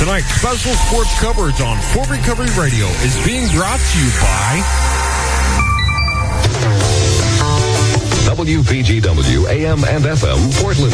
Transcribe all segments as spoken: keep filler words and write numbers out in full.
Tonight's special sports coverage on Fort Recovery Radio is being brought to you by W P G W A M and F M Portland.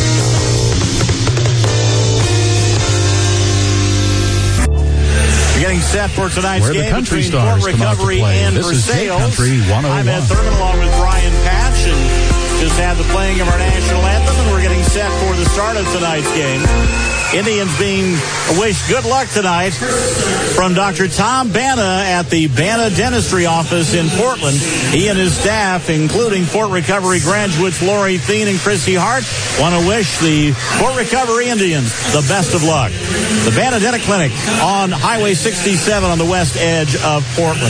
We're getting set for tonight's Where game the Country between Stars Fort come out to Recovery play. and This is Versailles. Country one oh one. I'm Ed Thurman along with Brian Patch, and just had the playing of our national anthem, and we're getting set for the start of tonight's game. Indians being wished good luck tonight from Doctor Tom Banna at the Banna Dentistry office in Portland. He and his staff, including Fort Recovery graduates Lori Thien and Chrissy Hart, want to wish the Fort Recovery Indians the best of luck. The Banna Dental Clinic on Highway sixty-seven on the west edge of Portland.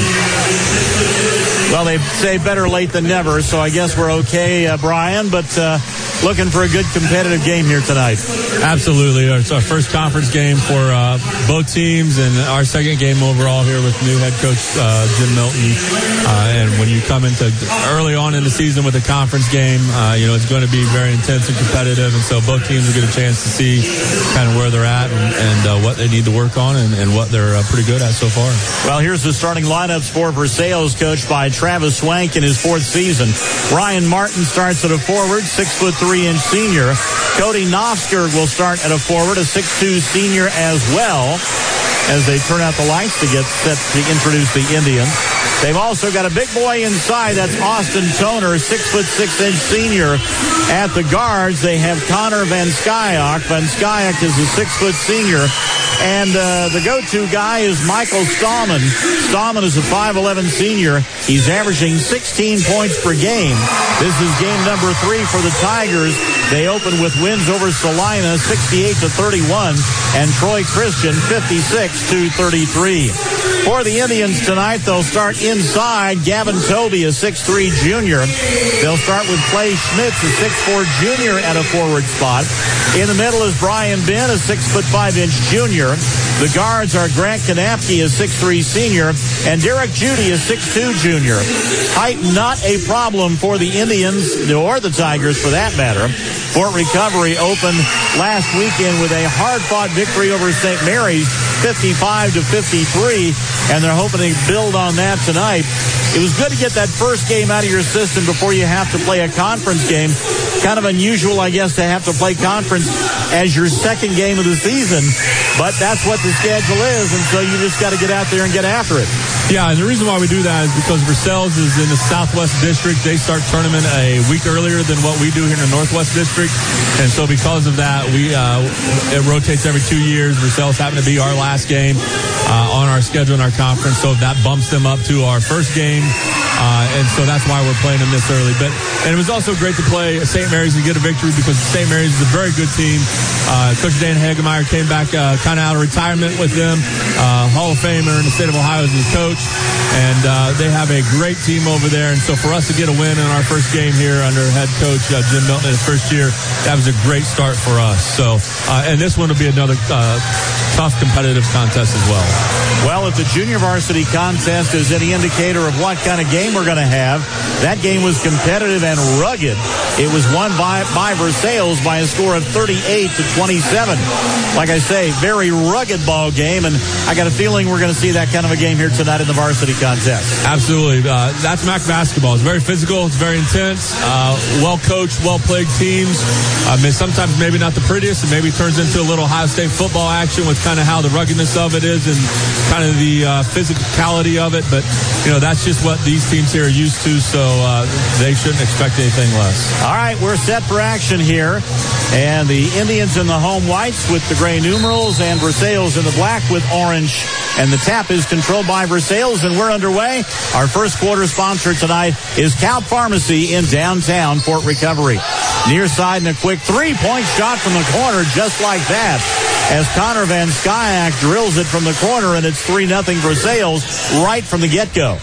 Well, they say better late than never, so I guess we're okay, uh, Brian, but uh, looking for a good competitive game here tonight. Absolutely. It's our first conference game for uh, both teams and our second game overall here with new head coach uh, Jim Milton. Uh, and when you come into early on in the season with a conference game, uh, you know, it's going to be very intense and competitive. And so both teams will get a chance to see kind of where they're at and, and uh, what they need to work on and, and what they're uh, pretty good at so far. Well, here's the starting lineups for Versailles, coached by Travis Swank in his fourth season. Ryan Martin starts at a forward, six foot three inch senior. Cody Nofskerg will start at a forward, a six two senior as well, as they turn out the lights to get set to introduce the Indians. They've also got a big boy inside. That's Austin Toner, six foot six inch senior. At the guards, they have Connor Van Skyok. Van Skyok is a six foot senior. And uh, the go-to guy is Michael Stallman. Stallman is a five eleven senior. He's averaging sixteen points per game. This is game number three for the Tigers. They open with wins over Salina, sixty-eight to thirty-one, and Troy Christian, fifty-six to thirty-three. For the Indians tonight, they'll start inside. Gavin Toby, a six three junior. They'll start with Clay Schmitz, a six four junior at a forward spot. In the middle is Brian Ben, a six foot five inch junior. The guards are Grant Kanapke, a six three senior, and Derek Judy, a six two junior. Height not a problem for the Indians, or the Tigers for that matter. Fort Recovery opened last weekend with a hard-fought victory over Saint Mary's, fifty-five to fifty-three, and they're hoping to build on that tonight. It was good to get that first game out of your system before you have to play a conference game. Kind of unusual, I guess, to have to play conference as your second game of the season, but that's what the schedule is, and so you just got to get out there and get after it. Yeah, and the reason why we do that is because Versailles is in the Southwest District. They start tournament a week earlier than what we do here in the Northwest District, and so because of that, we uh, it rotates every two years. Versailles happened to be our last game uh, on our schedule in our conference, so that bumps them up to our first game, uh, and so that's why we're playing them this early. But and it was also great to play Saint Mary's and get a victory because Saint Mary's is a very good team. Uh, Coach Dan Hagemeyer came back uh, kind of out of retirement with them, uh, Hall of Famer in the state of Ohio as his coach, and uh, they have a great team over there. And so for us to get a win in our first game here under head coach uh, Jim Milton in his first year, that was a great start for us. So, uh, and this one will be another uh, tough competitive contest as well. Well, if the junior varsity contest is any indicator of what kind of game we're going to have, that game was competitive and rugged. It was won by, by Versailles by a score of thirty-eight to twenty-seven. Like I say, very rugged ball game, and I got a feeling we're going to see that kind of a game here tonight in the varsity contest. Absolutely. Uh, that's M A C basketball. It's very physical. It's very intense. Uh, well-coached, well-played teams. Uh, sometimes maybe not the prettiest, and maybe turns into a little Ohio State football action with kind of how the ruggedness of it is and kind of the uh, physicality of it. But, you know, that's just what these teams here are used to, so uh, they shouldn't expect anything less. All right, we're set for action here. And the Indians in the home whites with the gray numerals and Versailles in the black with orange. And the tap is controlled by Versailles, and we're underway. Our first quarter sponsor tonight is Cow Pharmacy in downtown Fort Recovery. Near side and a quick three-point shot from the corner just like that as Connor Van Skyok drills it from the corner, and it's three nothing Versailles right from the get-go.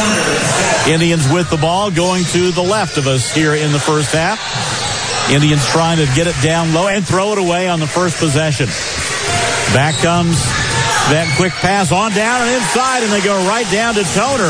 Indians with the ball going to the left of us here in the first half. Indians trying to get it down low and throw it away on the first possession. Back comes that quick pass on down and inside, and they go right down to Toner.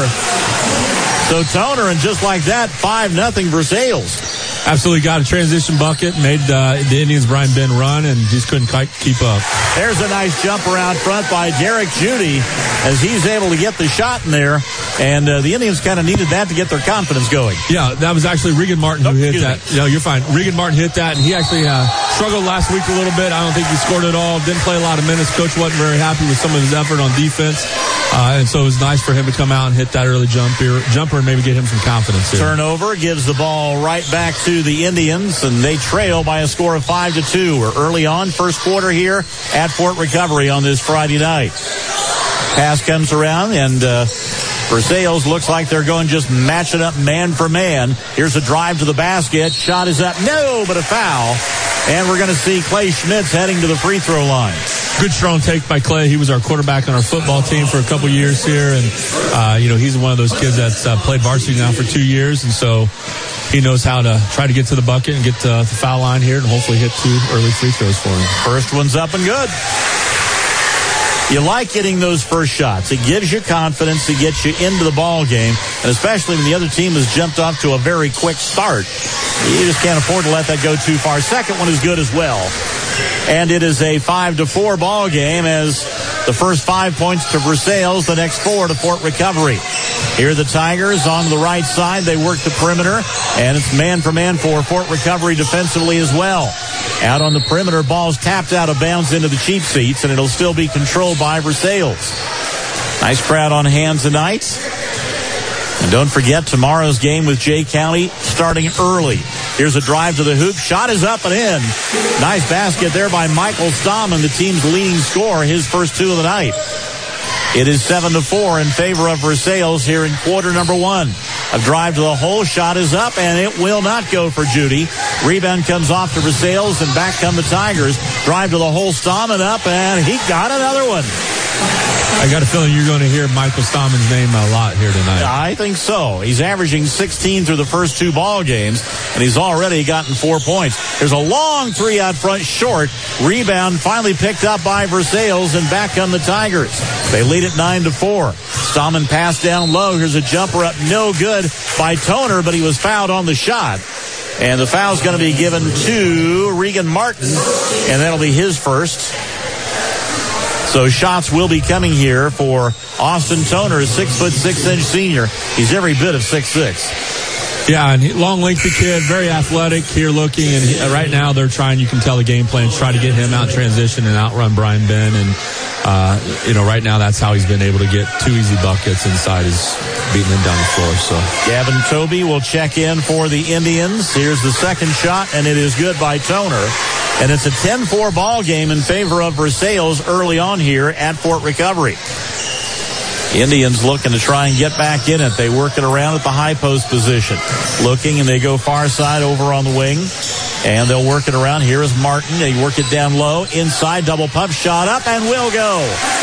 So Toner, and just like that, five nothing Versailles. Absolutely got a transition bucket, made uh, the Indians' Brian Ben run, and just couldn't quite keep up. There's a nice jumper out front by Derek Judy as he's able to get the shot in there. And uh, the Indians kind of needed that to get their confidence going. Yeah, that was actually Regan Martin who oh, hit that. Me. No, you're fine. Regan Martin hit that, and he actually uh, struggled last week a little bit. I don't think he scored at all. Didn't play a lot of minutes. Coach wasn't very happy with some of his effort on defense. Uh, and so it was nice for him to come out and hit that early jumper, jumper and maybe get him some confidence here. Turnover gives the ball right back to the Indians, and they trail by a score of five to two. We're early on, first quarter here at Fort Recovery on this Friday night. Pass comes around, and uh, Versailles looks like they're going just matching up man for man. Here's a drive to the basket. Shot is up. No, but a foul. And we're going to see Clay Schmitz heading to the free throw line. Good strong take by Clay. He was our quarterback on our football team for a couple years here. And, uh, you know, he's one of those kids that's uh, played varsity now for two years. And so he knows how to try to get to the bucket and get to the foul line here and hopefully hit two early free throws for him. First one's up and good. You like getting those first shots. It gives you confidence. It gets you into the ball game. And especially when the other team has jumped off to a very quick start, you just can't afford to let that go too far. Second one is good as well. And it is a five to four ball game as the first five points to Versailles, the next four to Fort Recovery. Here are the Tigers on the right side. They work the perimeter, and it's man for man for Fort Recovery defensively as well. Out on the perimeter, ball's tapped out of bounds into the cheap seats, and it'll still be controlled by Versailles. Nice crowd on hand tonight. And don't forget tomorrow's game with Jay County starting early. Here's a drive to the hoop. Shot is up and in. Nice basket there by Michael Stammen, the team's leading scorer, his first two of the night. It is seven to four in favor of Versailles here in quarter number one. A drive to the hole. Shot is up, and it will not go for Judy. Rebound comes off to Versailles, and back come the Tigers. Drive to the hole. Stammen up, and he got another one. I got a feeling you're going to hear Michael Stammen's name a lot here tonight. I think so. He's averaging sixteen through the first two ball games, and he's already gotten four points. There's a long three out front, short. Rebound finally picked up by Versailles, and back come the Tigers. They lead at nine to four. Stammen passed down low. Here's a jumper up, no good by Toner, but he was fouled on the shot. And the foul's going to be given to Regan Martin, and that'll be his first. So shots will be coming here for Austin Toner, a six foot six inch senior. He's every bit of six six. Yeah, and he, long, lengthy kid, very athletic here looking. And he, uh, right now they're trying, you can tell the game plan, try to get him out in transition and outrun Brian Ben. And, uh, you know, right now that's how he's been able to get two easy buckets inside, is beating him down the floor. So Gavin Toby will check in for the Indians. Here's the second shot, and it is good by Toner. And it's a ten four ball game in favor of Versailles early on here at Fort Recovery. Indians looking to try and get back in it. They work it around at the high post position. Looking, and they go far side over on the wing. And they'll work it around. Here is Martin. They work it down low. Inside, double pump shot up, and will go.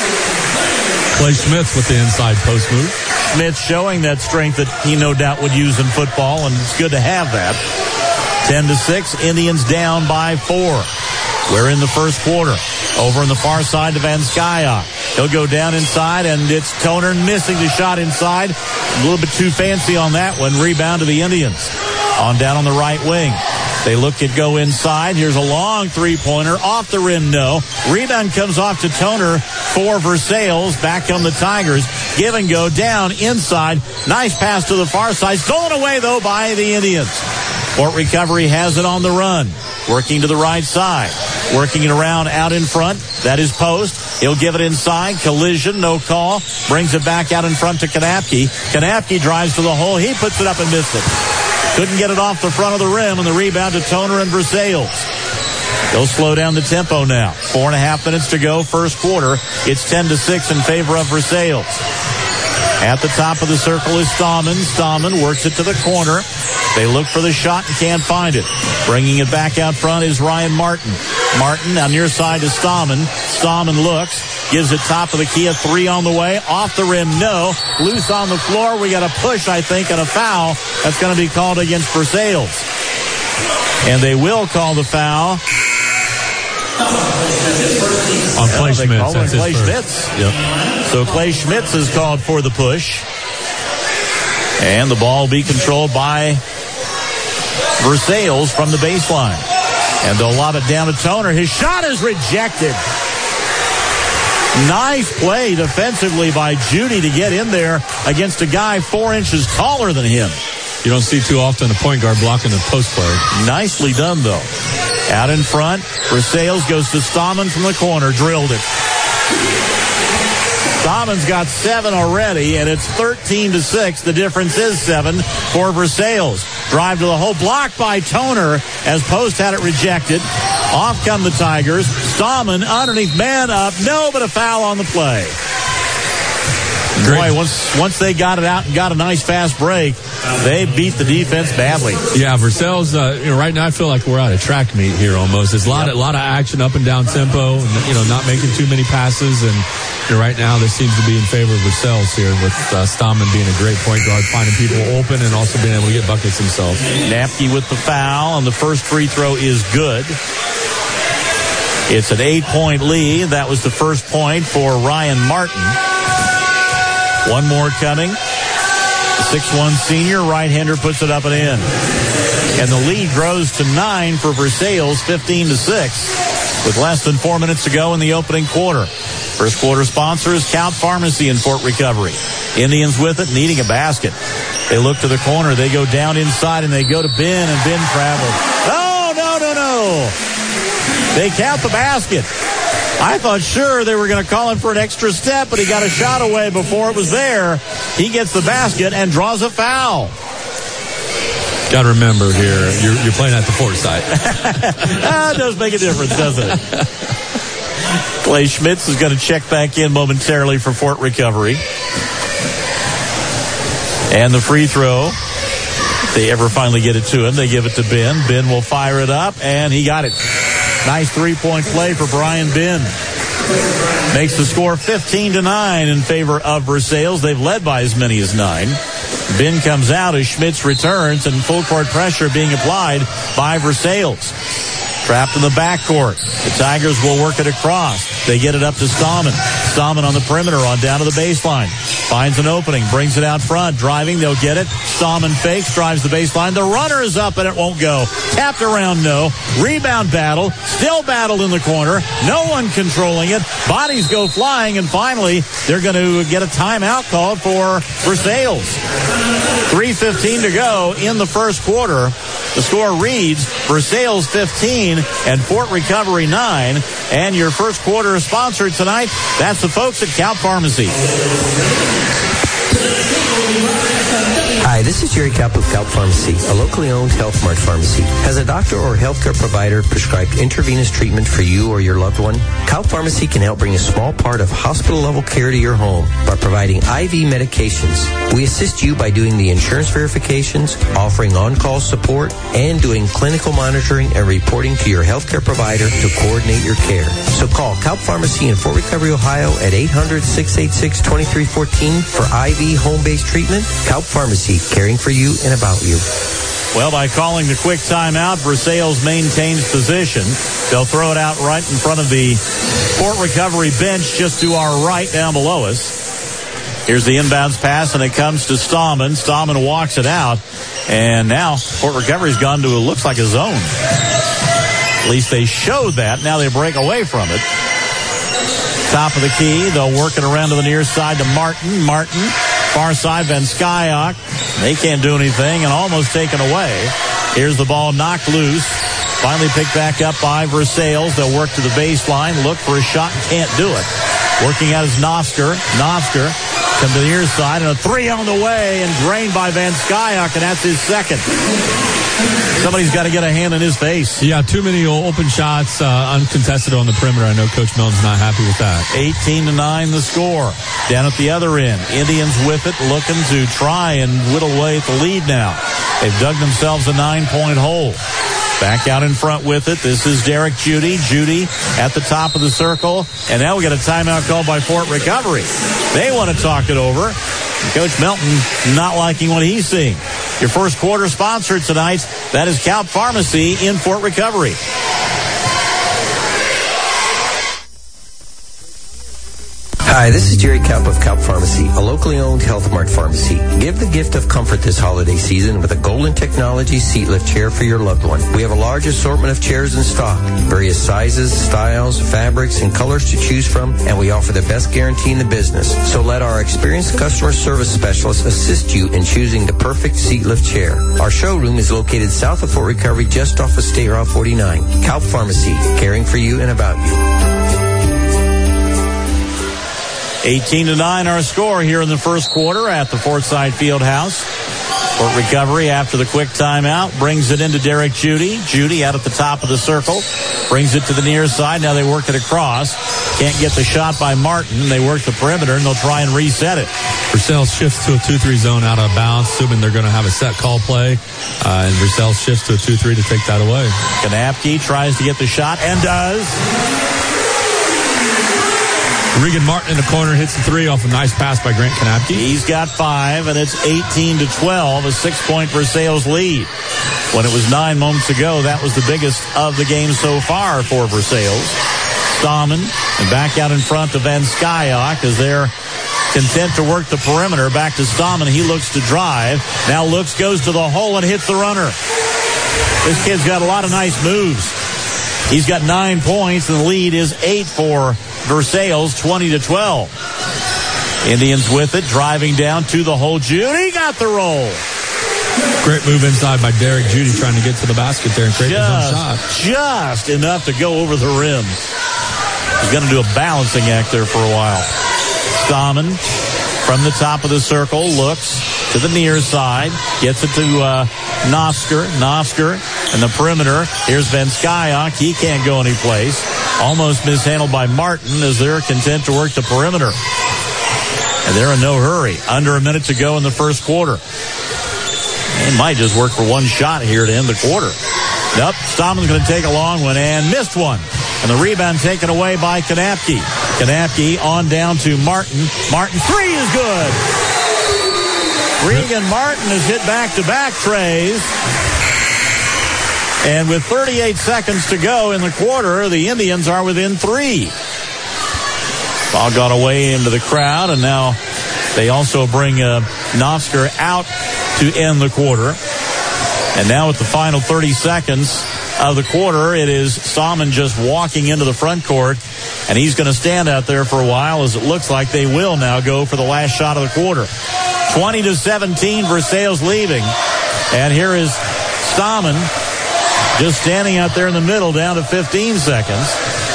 Clay Schmitz with the inside post move. Schmitz showing that strength that he no doubt would use in football, and it's good to have that. ten to six, Indians down by four. We're in the first quarter. Over on the far side to Van Skya. He'll go down inside, and it's Toner missing the shot inside. A little bit too fancy on that one. Rebound to the Indians. On down on the right wing. They look at go inside. Here's a long three-pointer. Off the rim, no. Rebound comes off to Toner for Versailles. Back come the Tigers. Give and go down inside. Nice pass to the far side. Stolen away, though, by the Indians. Fort Recovery has it on the run. Working to the right side. Working it around out in front. That is Post. He'll give it inside. Collision, no call. Brings it back out in front to Kanapke. Kanapke drives to the hole. He puts it up and missed it. Couldn't get it off the front of the rim, and the rebound to Toner and Versailles. They'll slow down the tempo now. Four and a half minutes to go, first quarter. It's ten to six in favor of Versailles. At the top of the circle is Stammen. Stammen works it to the corner. They look for the shot and can't find it. Bringing it back out front is Ryan Martin. Martin on near side to Stammen. Stammen looks, gives it top of the key, a three on the way. Off the rim, no. Loose on the floor. We got a push, I think, and a foul. That's going to be called against Versailles. And they will call the foul on Clay well, Schmitz. That's Clay Schmitz. Yep. So Clay Schmitz is called for the push. And the ball will be controlled by Versailles from the baseline. And they'll lob it down to Toner. His shot is rejected. Nice play defensively by Judy to get in there against a guy four inches taller than him. You don't see too often a point guard blocking a post play. Nicely done, though. Out in front, Versailles goes to Stammen from the corner, drilled it. Stammen's got seven already, and it's thirteen to six. The difference is seven for Versailles. Drive to the hole, blocked by Toner as Post had it rejected. Off come the Tigers. Stammen underneath, man up. No, but a foul on the play. Great. Boy, once once they got it out and got a nice fast break, they beat the defense badly. Yeah, Versailles, uh, you know, right now I feel like we're at a track meet here almost. There's a lot, yep. of, a lot of action up and down tempo, and, you know, not making too many passes. And you know, right now this seems to be in favor of Versailles here with uh, Stammen being a great point guard, finding people open and also being able to get buckets himself. Napke with the foul, and the first free throw is good. It's an eight-point lead. That was the first point for Ryan Martin. One more coming. The six one senior right-hander puts it up and in. And the lead grows to nine for Versailles, fifteen to six, with less than four minutes to go in the opening quarter. First quarter sponsor is Count Pharmacy in Fort Recovery. Indians with it, needing a basket. They look to the corner. They go down inside, and they go to Ben, and Ben travels. No, no, no, no. They count the basket. I thought sure they were going to call him for an extra step, but he got a shot away before it was there. He gets the basket and draws a foul. Got to remember here, you're, you're playing at the Fort site. That does make a difference, doesn't it? Clay Schmitz is going to check back in momentarily for Fort Recovery. And the free throw, if they ever finally get it to him, they give it to Ben. Ben will fire it up, and he got it. Nice three-point play for Brian Ben. Makes the score fifteen to nine in favor of Versailles. They've led by as many as nine. Ben comes out as Schmitz returns, and full court pressure being applied by Versailles. Trapped in the backcourt. The Tigers will work it across. They get it up to Stammen. Stammen on the perimeter, on down to the baseline. Finds an opening, brings it out front. Driving, they'll get it. Stammen fakes, drives the baseline. The runner is up, and it won't go. Tapped around, no. Rebound battle. Still battled in the corner. No one controlling it. Bodies go flying, and finally, they're going to get a timeout called for Versailles. three fifteen to go in the first quarter. The score reads Versailles fifteen and Fort Recovery nine. And your first quarter sponsor tonight, that's the folks at Count Pharmacy. Hi, this is Jerry Kaup of Kaup Pharmacy, a locally owned Health Mart pharmacy. Has a doctor or healthcare provider prescribed intravenous treatment for you or your loved one? Kaup Pharmacy can help bring a small part of hospital-level care to your home by providing I V medications. We assist you by doing the insurance verifications, offering on-call support, and doing clinical monitoring and reporting to your healthcare provider to coordinate your care. So call Kaup Pharmacy in Fort Recovery, Ohio at eight hundred, six eight six, two three one four for I V home-based treatment. Kaup Pharmacy, caring for you and about you. Well, by calling the quick timeout, Versailles maintains position. They'll throw it out right in front of the Fort Recovery bench just to our right down below us. Here's the inbounds pass, and it comes to Stammen. Stammen walks it out, and now Fort Recovery's gone to, it looks like a zone. At least they showed that. Now they break away from it. Top of the key. They'll work it around to the near side to Martin. Martin. Far side, Van Skyok. They can't do anything, and almost taken away. Here's the ball knocked loose. Finally picked back up by Versailles. They'll work to the baseline, look for a shot, and can't do it. Working out is Nosker. Nosker comes to the near side, and a three on the way, and drained by Van Skyok, and that's his second. Somebody's got to get a hand in his face. Yeah, too many open shots, uh, uncontested on the perimeter. I know Coach Milton's not happy with that. eighteen to nine the score. Down at the other end, Indians with it, looking to try and whittle away at the lead now. They've dug themselves a nine-point hole. Back out in front with it. This is Derek Judy. Judy at the top of the circle. And now we got a timeout called by Fort Recovery. They want to talk it over. Coach Melton not liking what he's seeing. Your first quarter sponsor tonight, that is Kaup Pharmacy in Fort Recovery. Hi, this is Jerry Kaup of Kaup Pharmacy, a locally owned Health Mart pharmacy. Give the gift of comfort this holiday season with a Golden Technology seat lift chair for your loved one. We have a large assortment of chairs in stock, various sizes, styles, fabrics, and colors to choose from, and we offer the best guarantee in the business. So let our experienced customer service specialists assist you in choosing the perfect seat lift chair. Our showroom is located south of Fort Recovery, just off of State Route forty-nine. Kaup Pharmacy, caring for you and about you. eighteen to nine our score here in the first quarter at the Forsyth Fieldhouse. Fort Recovery after the quick timeout brings it into Derek Judy. Judy out at the top of the circle, brings it to the near side. Now they work it across. Can't get the shot by Martin. They work the perimeter and they'll try and reset it. Versailles shifts to a two three zone out of bounds, assuming they're going to have a set call play. Uh, and Versailles shifts to a two three to take that away. Kanapke tries to get the shot and does. Regan Martin in the corner hits the three off a nice pass by Grant Kanapke. He's got five, and it's eighteen to twelve, a six-point Versailles lead. When it was nine moments ago, that was the biggest of the game so far for Versailles. Stahman, and back out in front to Van Skyok as they're content to work the perimeter. Back to Stahman. He looks to drive. Now looks, goes to the hole, and hits the runner. This kid's got a lot of nice moves. He's got nine points, and the lead is eight for Versailles, twenty to twelve. Indians with it, driving down to the hole. Judy got the roll. Great move inside by Derek Judy, trying to get to the basket there and create his own shot. Just enough to go over the rim. He's going to do a balancing act there for a while. Stahman from the top of the circle looks to the near side, gets it to uh, Nosker. Nosker in the perimeter. Here's Van Skyok. He can't go anyplace. Almost mishandled by Martin as they're content to work the perimeter. And they're in no hurry. Under a minute to go in the first quarter. They might just work for one shot here to end the quarter. Nope, Stahman's going to take a long one and missed one. And the rebound taken away by Kanapke. Kanapke on down to Martin. Martin, three is good. Regan Martin has hit back-to-back trays. And with thirty-eight seconds to go in the quarter, the Indians are within three. Ball got away into the crowd, and now they also bring uh, Nosker out to end the quarter. And now with the final thirty seconds of the quarter, it is Stahman just walking into the front court, and he's going to stand out there for a while as it looks like they will now go for the last shot of the quarter. twenty to seventeen, Versailles leaving. And here is Stahman just standing out there in the middle down to fifteen seconds.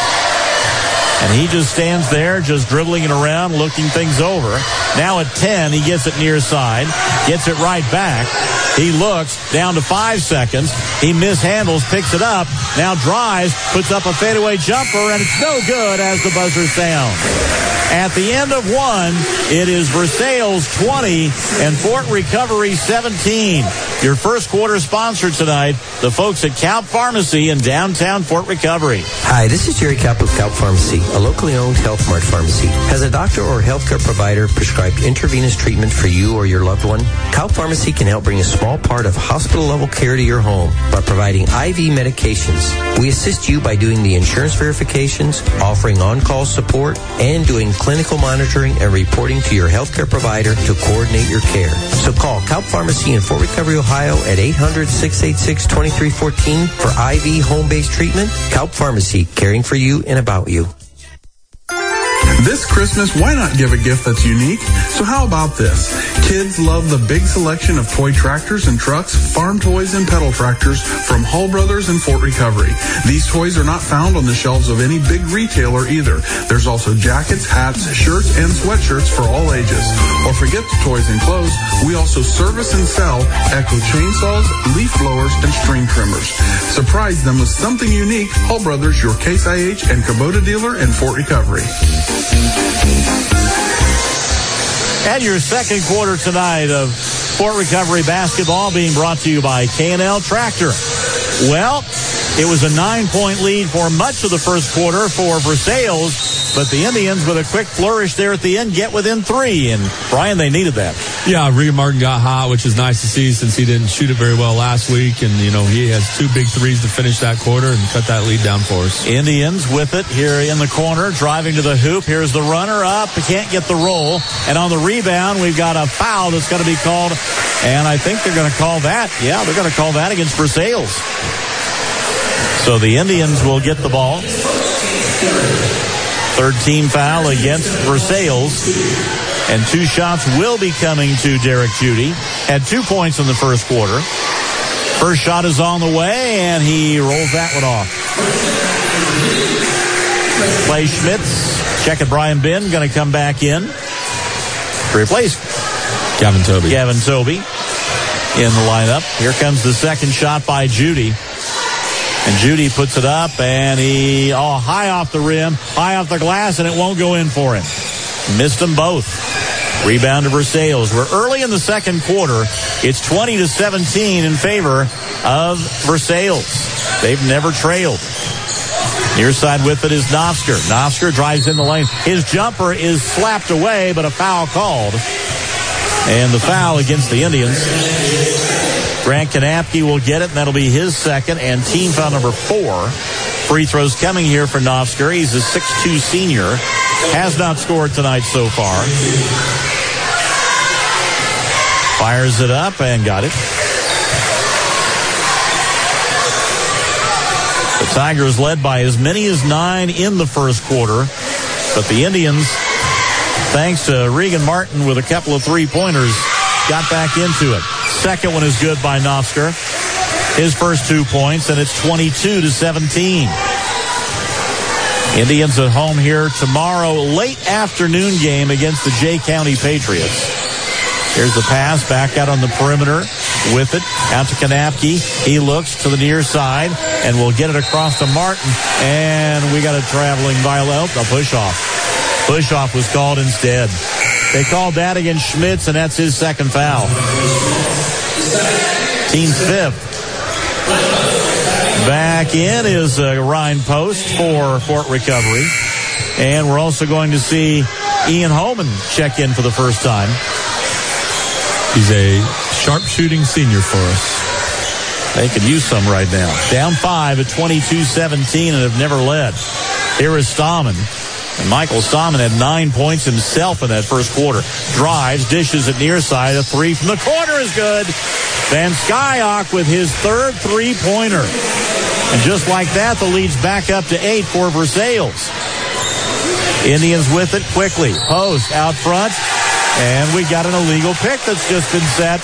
And he just stands there, just dribbling it around, looking things over. Now at ten, he gets it near side, gets it right back. He looks down to five seconds. He mishandles, picks it up, now drives, puts up a fadeaway jumper, and it's no good as the buzzer sounds. At the end of one, it is Versailles twenty and Fort Recovery seventeen. Your first quarter sponsor tonight, the folks at Kaup Pharmacy in downtown Fort Recovery. Hi, this is Jerry Kaup of Kaup Pharmacy, a locally owned Health Mart pharmacy. Has a doctor or healthcare provider prescribed intravenous treatment for you or your loved one? Kaup Pharmacy can help bring a small part of hospital-level care to your home by providing I V medications. We assist you by doing the insurance verifications, offering on-call support, and doing clinical monitoring and reporting to your healthcare provider to coordinate your care. So call Kaup Pharmacy in Fort Recovery, Ohio at eight hundred, six eight six, two three one four for I V home-based treatment. Kaup Pharmacy, caring for you and about you. This Christmas, why not give a gift that's unique? So how about this? Kids love the big selection of toy tractors and trucks, farm toys, and pedal tractors from Hall Brothers and Fort Recovery. These toys are not found on the shelves of any big retailer either. There's also jackets, hats, shirts, and sweatshirts for all ages. Or forget the toys and clothes, we also service and sell Echo chainsaws, leaf blowers, and string trimmers. Surprise them with something unique. Hall Brothers, your Case I H and Kubota dealer in Fort Recovery. And your second quarter tonight of Fort Recovery basketball being brought to you by K and L Tractor. Well, it was a nine-point lead for much of the first quarter for Versailles. but the Indians with a quick flourish there at the end get within three. And Brian, they needed that. Yeah, Regan Martin got hot, which is nice to see since he didn't shoot it very well last week. And, you know, he has two big threes to finish that quarter and cut that lead down for us. Indians with it here in the corner, driving to the hoop. Here's the runner up. Can't get the roll. And on the rebound, we've got a foul that's going to be called. And I think they're going to call that. Yeah, they're going to call that against Versailles. So the Indians will get the ball. Third team foul against Versailles. And two shots will be coming to Derek Judy. Had two points in the first quarter. First shot is on the way, and he rolls that one off. Clay Schmitz, check it, Brian Ben, going to come back in to replace Gavin Toby. Gavin Toby in the lineup. Here comes the second shot by Judy. And Judy puts it up, and he, oh, high off the rim, high off the glass, and it won't go in for him. Missed them both. Rebound to Versailles. We're early in the second quarter. It's twenty to seventeen in favor of Versailles. They've never trailed. Near side with it is Novsker. Novsker drives in the lane. His jumper is slapped away, but a foul called. And the foul against the Indians. Grant Kanapke will get it, and that'll be his second, and team foul number four. Free throws coming here for Novsker. He's a six two senior. Has not scored tonight so far. Fires it up and got it. The Tigers led by as many as nine in the first quarter, but the Indians, thanks to Regan Martin with a couple of three-pointers, got back into it. Second one is good by Novsker. His first two points, and it's twenty-two to seventeen. Indians at home here tomorrow, late afternoon game against the Jay County Patriots. Here's the pass back out on the perimeter with it. Out to Kanapke. He looks to the near side and will get it across to Martin. And we got a traveling violation, a push-off. Push-off was called instead. They called that against Schmitz, and that's his second foul. Team's fifth. Back in is uh, Ryan Post for Fort Recovery. And we're also going to see Ian Holman check in for the first time. He's a sharp-shooting senior for us. They could use some right now. Down five at twenty-two seventeen and have never led. Here is Stahman. And Michael Stahman had nine points himself in that first quarter. Drives, dishes at near side. A three from the corner is good. Van Skyok with his third three-pointer. And just like that, the lead's back up to eight for Versailles. Indians with it quickly. Post out front. And we got an illegal pick that's just been set.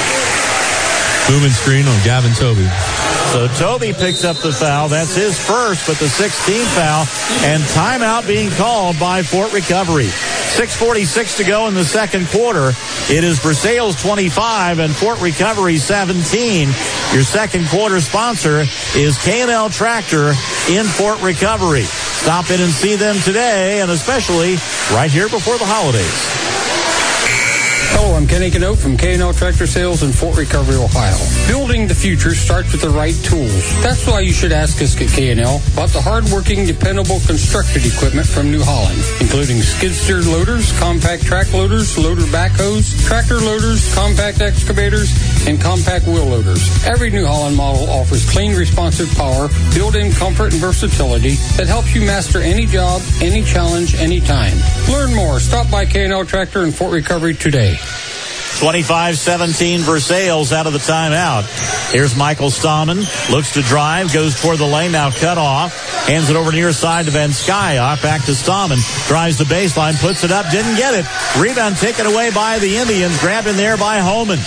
Moving screen on Gavin Toby. So Toby picks up the foul. That's his first, but the sixteenth foul. And timeout being called by Fort Recovery. six forty-six to go in the second quarter. It is Versailles twenty-five and Fort Recovery seventeen. Your second quarter sponsor is K and L Tractor in Fort Recovery. Stop in and see them today, and especially right here before the holidays. Hello, I'm Kenny Canoe from K and L Tractor Sales in Fort Recovery, Ohio. Building the future starts with the right tools. That's why you should ask us at K and L about the hard-working, dependable construction equipment from New Holland, including skid-steer loaders, compact track loaders, loader backhoes, tractor loaders, compact excavators, and compact wheel loaders. Every New Holland model offers clean, responsive power, built-in comfort and versatility that helps you master any job, any challenge, anytime. Learn more. Stop by K and L Tractor in Fort Recovery today. twenty-five seventeen Versailles out of the timeout. Here's Michael Stahman. Looks to drive. Goes toward the lane. Now cut off. Hands it over near side to Van Skyok. Back to Stahman. Drives the baseline. Puts it up. Didn't get it. Rebound taken away by the Indians. Grabbed in there by Holman.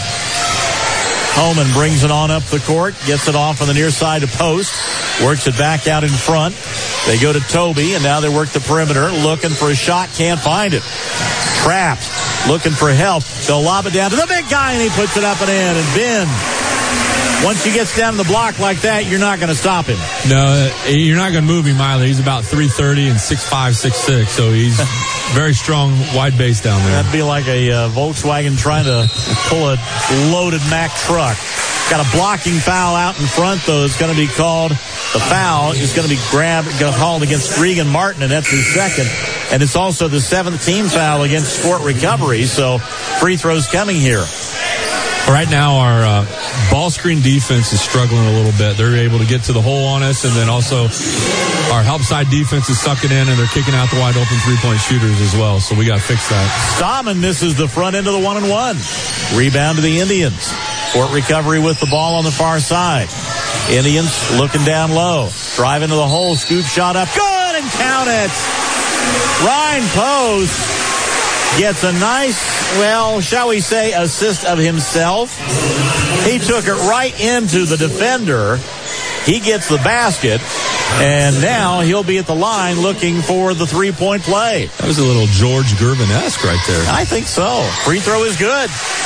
Holman brings it on up the court. Gets it off on the near side to Post. Works it back out in front. They go to Toby, and now they work the perimeter. Looking for a shot. Can't find it. Trapped. Looking for help. They'll lob it down to the big guy, and he puts it up and in. And Ben, once he gets down the block like that, you're not going to stop him. No, you're not going to move him either. He's about three thirty and six five, six six, so he's very strong, wide base down there. That'd be like a uh, Volkswagen trying to pull a loaded Mack truck. Got a blocking foul out in front, though. It's going to be called. The foul is going to be grabbed, called against Regan Martin, and that's his second. And it's also the seventh team foul against Sport Recovery. So free throws coming here. Right now, our uh, ball screen defense is struggling a little bit. They're able to get to the hole on us, and then also our help side defense is sucking in, and they're kicking out the wide open three-point shooters as well. So we got to fix that. Stahman misses the front end of the one and one. Rebound to the Indians. Sport Recovery with the ball on the far side. Indians looking down low. Drive into the hole. Scoop shot up. Good, and count it. Ryan Post gets a nice, well, shall we say, assist of himself. He took it right into the defender. He gets the basket, and now he'll be at the line looking for the three-point play. That was a little George Gervin-esque right there. I think so. Free throw is good.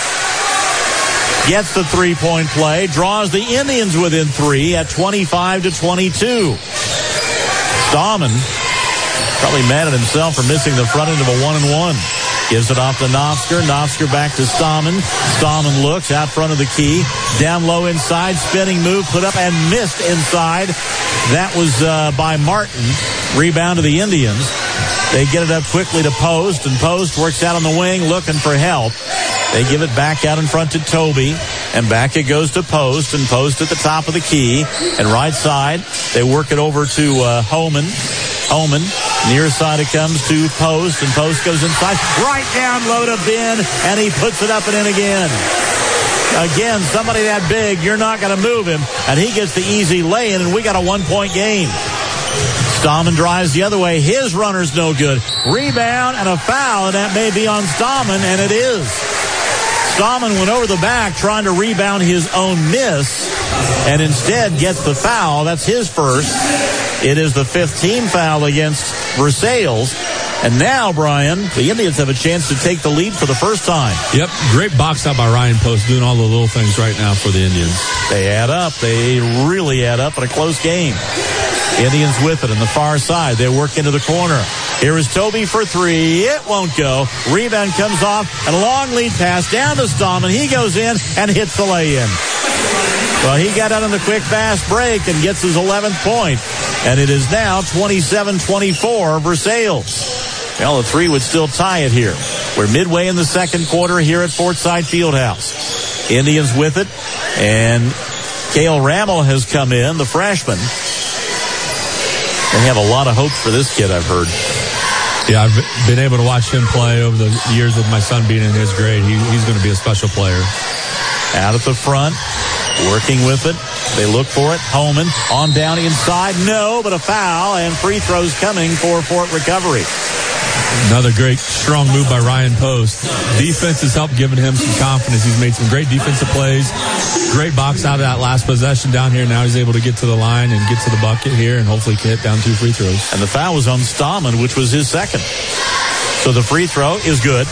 Gets the three-point play, draws the Indians within three at twenty-five to twenty-two. Stahman probably mad at himself for missing the front end of a one and one. Gives it off to Novsker. Novsker back to Stahman. Stahman looks out front of the key. Down low inside. Spinning move. Put up and missed inside. That was uh, by Martin. Rebound to the Indians. They get it up quickly to Post, and Post works out on the wing looking for help. They give it back out in front to Toby, and back it goes to Post, and Post at the top of the key. And right side, they work it over to uh, Homan. Homan, near side it comes to Post, and Post goes inside. Right down low to Ben, and he puts it up and in again. Again, somebody that big, you're not going to move him, and he gets the easy lay-in, and we got a one-point game. Stahman drives the other way. His runner's no good. Rebound and a foul, and that may be on Stahman, and it is. Stahman went over the back trying to rebound his own miss, and instead gets the foul. That's his first. It is the fifth team foul against Versailles. And now, Brian, the Indians have a chance to take the lead for the first time. Yep, great box out by Ryan Post, doing all the little things right now for the Indians. They add up. They really add up in a close game. Indians with it on the far side. They work into the corner. Here is Toby for three. It won't go. Rebound comes off, and a long lead pass down to Stahman. He goes in and hits the lay-in. Well, he got out on the quick, fast break and gets his eleventh point. And it is now twenty-seven twenty-four Versailles. Well, the three would still tie it here. We're midway in the second quarter here at Fortside Fieldhouse. Indians with it, and Cale Rammel has come in, the freshman. They have a lot of hopes for this kid, I've heard. Yeah, I've been able to watch him play over the years with my son being in his grade. He, he's going to be a special player. Out at the front, working with it. They look for it. Homan on down inside. No, but a foul, and free throws coming for Fort Recovery. Another great, strong move by Ryan Post. Defense has helped giving him some confidence. He's made some great defensive plays. Great box out of that last possession down here. Now he's able to get to the line and get to the bucket here and hopefully hit down two free throws. And the foul was on Stahman, which was his second. So the free throw is good.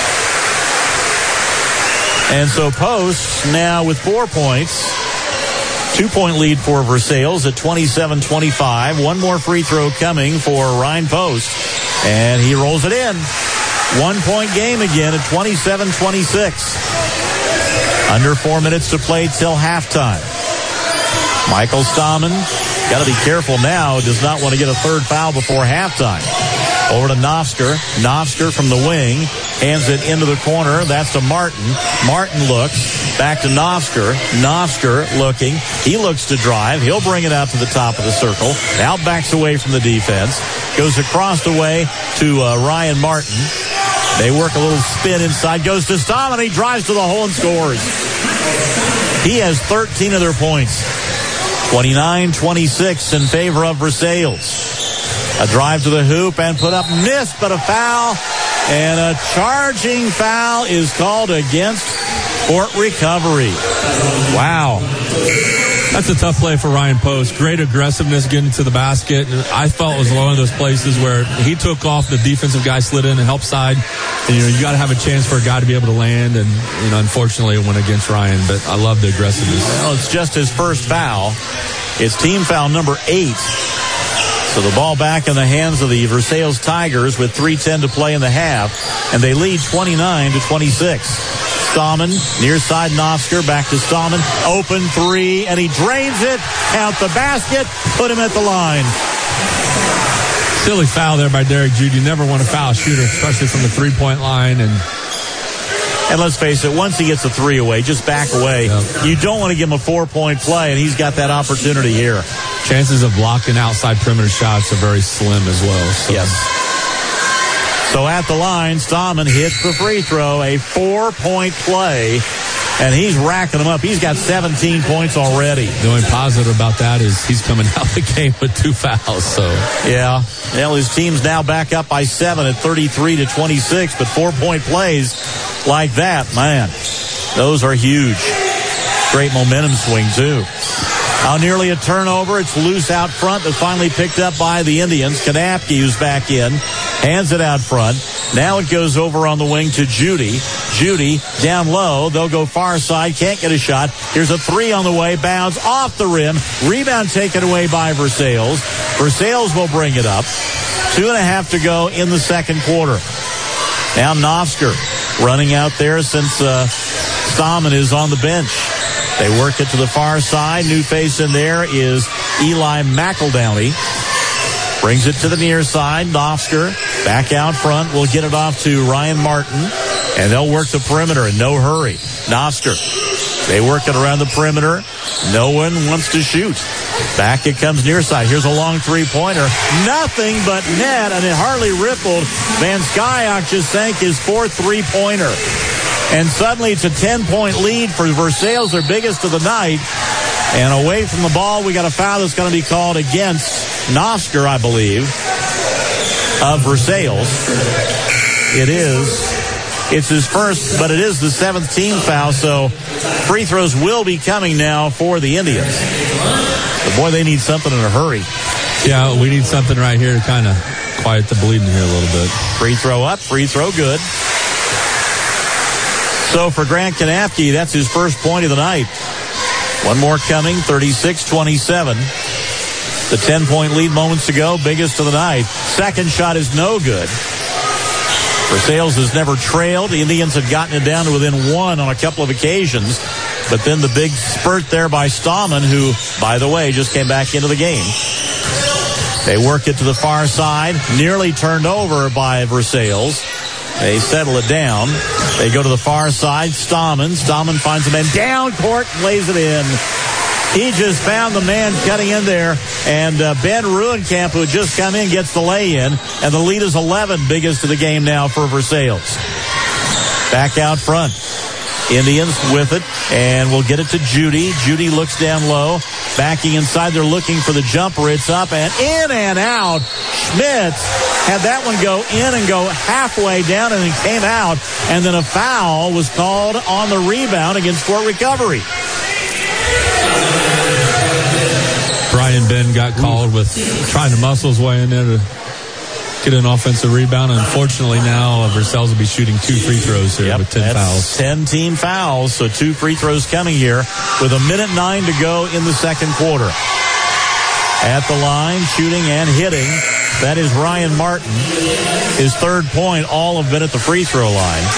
And so Post now with four points. Two-point lead for Versailles at twenty-seven twenty-five. One more free throw coming for Ryan Post. And he rolls it in. One-point game again at twenty-seven twenty-six. Under four minutes to play till halftime. Michael Stahman, got to be careful now. Does not want to get a third foul before halftime. Over to Novsker. Novsker from the wing. Hands it into the corner. That's to Martin. Martin looks. Back to Novsker. Novsker looking. He looks to drive. He'll bring it out to the top of the circle. Now backs away from the defense. Goes across the way to uh, Ryan Martin. They work a little spin inside. Goes to Stahman. He drives to the hole and scores. He has thirteen of their points. twenty-nine twenty-six in favor of Versailles. A drive to the hoop and put up, missed, but a foul. And a charging foul is called against Fort Recovery. Wow. That's a tough play for Ryan Post. Great aggressiveness getting to the basket. I felt it was one of those places where he took off, the defensive guy slid in and help side. And, you know, you got to have a chance for a guy to be able to land. And, you know, unfortunately it went against Ryan, but I love the aggressiveness. Well, it's just his first foul. It's team foul number eight. So the ball back in the hands of the Versailles Tigers with three ten to play in the half, and they lead twenty-nine to twenty-six. Stahman, near side Nosker, back to Stahman, open three, and he drains it, count the basket, put him at the line. Silly foul there by Derek Judy. You never want to foul a shooter, especially from the three-point line. And And let's face it, once he gets a three away, just back away. Yep. You don't want to give him a four-point play, and he's got that opportunity here. Chances of blocking outside perimeter shots are very slim as well. So. Yes. So at the line, Stahman hits the free throw, a four-point play, and he's racking them up. He's got seventeen points already. The only positive about that is he's coming out of the game with two fouls. So yeah, well, his team's now back up by seven at thirty-three to twenty-six, but four-point plays like that, man, those are huge. Great momentum swing, too. Now nearly a turnover. It's loose out front, but finally picked up by the Indians. Kanapke, who's back in, hands it out front. Now it goes over on the wing to Judy. Judy down low. They'll go far side. Can't get a shot. Here's a three on the way. Bounce off the rim. Rebound taken away by Versailles. Versailles will bring it up. Two and a half to go in the second quarter. Now Nosker running out there since uh, Stahman is on the bench. They work it to the far side. New face in there is Eli McEldowney. Brings it to the near side. Nosker back out front. Will get it off to Ryan Martin. And they'll work the perimeter in no hurry. Nosker. They work it around the perimeter. No one wants to shoot. Back it comes near side. Here's a long three-pointer. Nothing but net, and it hardly rippled. Van Skyok just sank his fourth three-pointer. And suddenly it's a ten-point lead for Versailles, their biggest of the night. And away from the ball, we got a foul that's going to be called against Nosker, I believe, of Versailles. It is. It's his first, but it is the seventh team foul, so free throws will be coming now for the Indians. But boy, they need something in a hurry. Yeah, we need something right here to kind of quiet the bleeding here a little bit. Free throw up, free throw good. So for Grant Kanapke, that's his first point of the night. One more coming, thirty-six twenty-seven. The ten-point lead moments ago, biggest of the night. Second shot is no good. Versailles has never trailed. The Indians had gotten it down to within one on a couple of occasions. But then the big spurt there by Stahman, who, by the way, just came back into the game. They work it to the far side. Nearly turned over by Versailles. They settle it down. They go to the far side. Stahman. Stahman finds a man down court and lays it in. He just found the man cutting in there. And uh, Ben Ruenkamp, who had just come in, gets the lay-in. And the lead is eleven, biggest of the game now for Versailles. Back out front. Indians with it, and we'll get it to Judy. Judy looks down low. Backing inside, they're looking for the jumper. It's up and in and out. Schmitz had that one go in and go halfway down and then came out. And then a foul was called on the rebound against Fort Recovery. Brian Ben got called with trying to muscle his way in there to get an offensive rebound. Unfortunately, now Versailles will be shooting two free throws here yep, with ten that's fouls. ten team fouls, so two free throws coming here with a minute nine to go in the second quarter. At the line, shooting and hitting, that is Ryan Martin. His third point, all have been at the free throw line.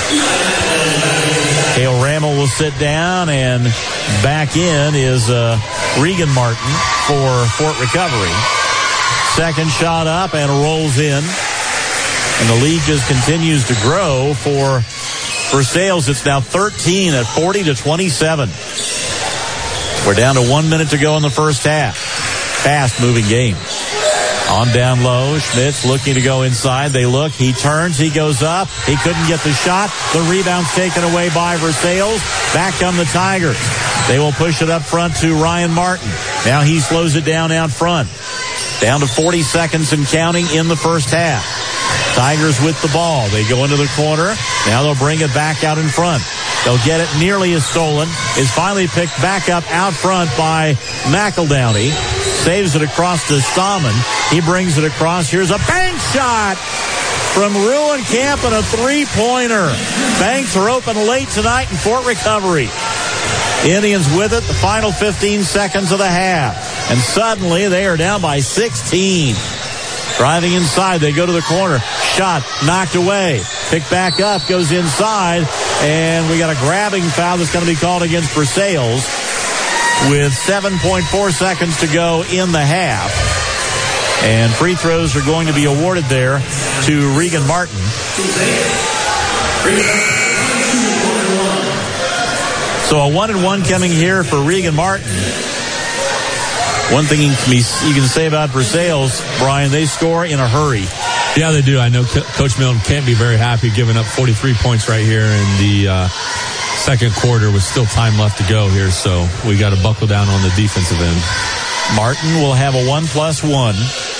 Cale Rammel will sit down, and back in is uh, Regan Martin for Fort Recovery. Second shot up and rolls in. And the lead just continues to grow for Versailles. It's now thirteen at forty to twenty-seven. We're down to one minute to go in the first half. Fast moving game. On down low, Schmitz looking to go inside. They look, he turns, he goes up. He couldn't get the shot. The rebound's taken away by Versailles. Back come the Tigers. They will push it up front to Ryan Martin. Now he slows it down out front. Down to forty seconds and counting in the first half. Tigers with the ball. They go into the corner. Now they'll bring it back out in front. They'll get it nearly as stolen. Is finally picked back up out front by McEldowney. Saves it across to Stahman. He brings it across. Here's a bank shot from Ruenkamp and a three-pointer. Banks are open late tonight in Fort Recovery. Indians with it. The final fifteen seconds of the half. And suddenly they are down by sixteen. Driving inside, they go to the corner. Shot knocked away. Picked back up, goes inside. And we got a grabbing foul that's going to be called against Versailles with seven point four seconds to go in the half. And free throws are going to be awarded there to Regan Martin. So a one and one coming here for Regan Martin. One thing you can, be, you can say about Versailles, Brian, they score in a hurry. Yeah, they do. I know Co- Coach Milton can't be very happy giving up forty-three points right here in the uh, second quarter with still time left to go here. So we got to buckle down on the defensive end. Martin will have a one plus one.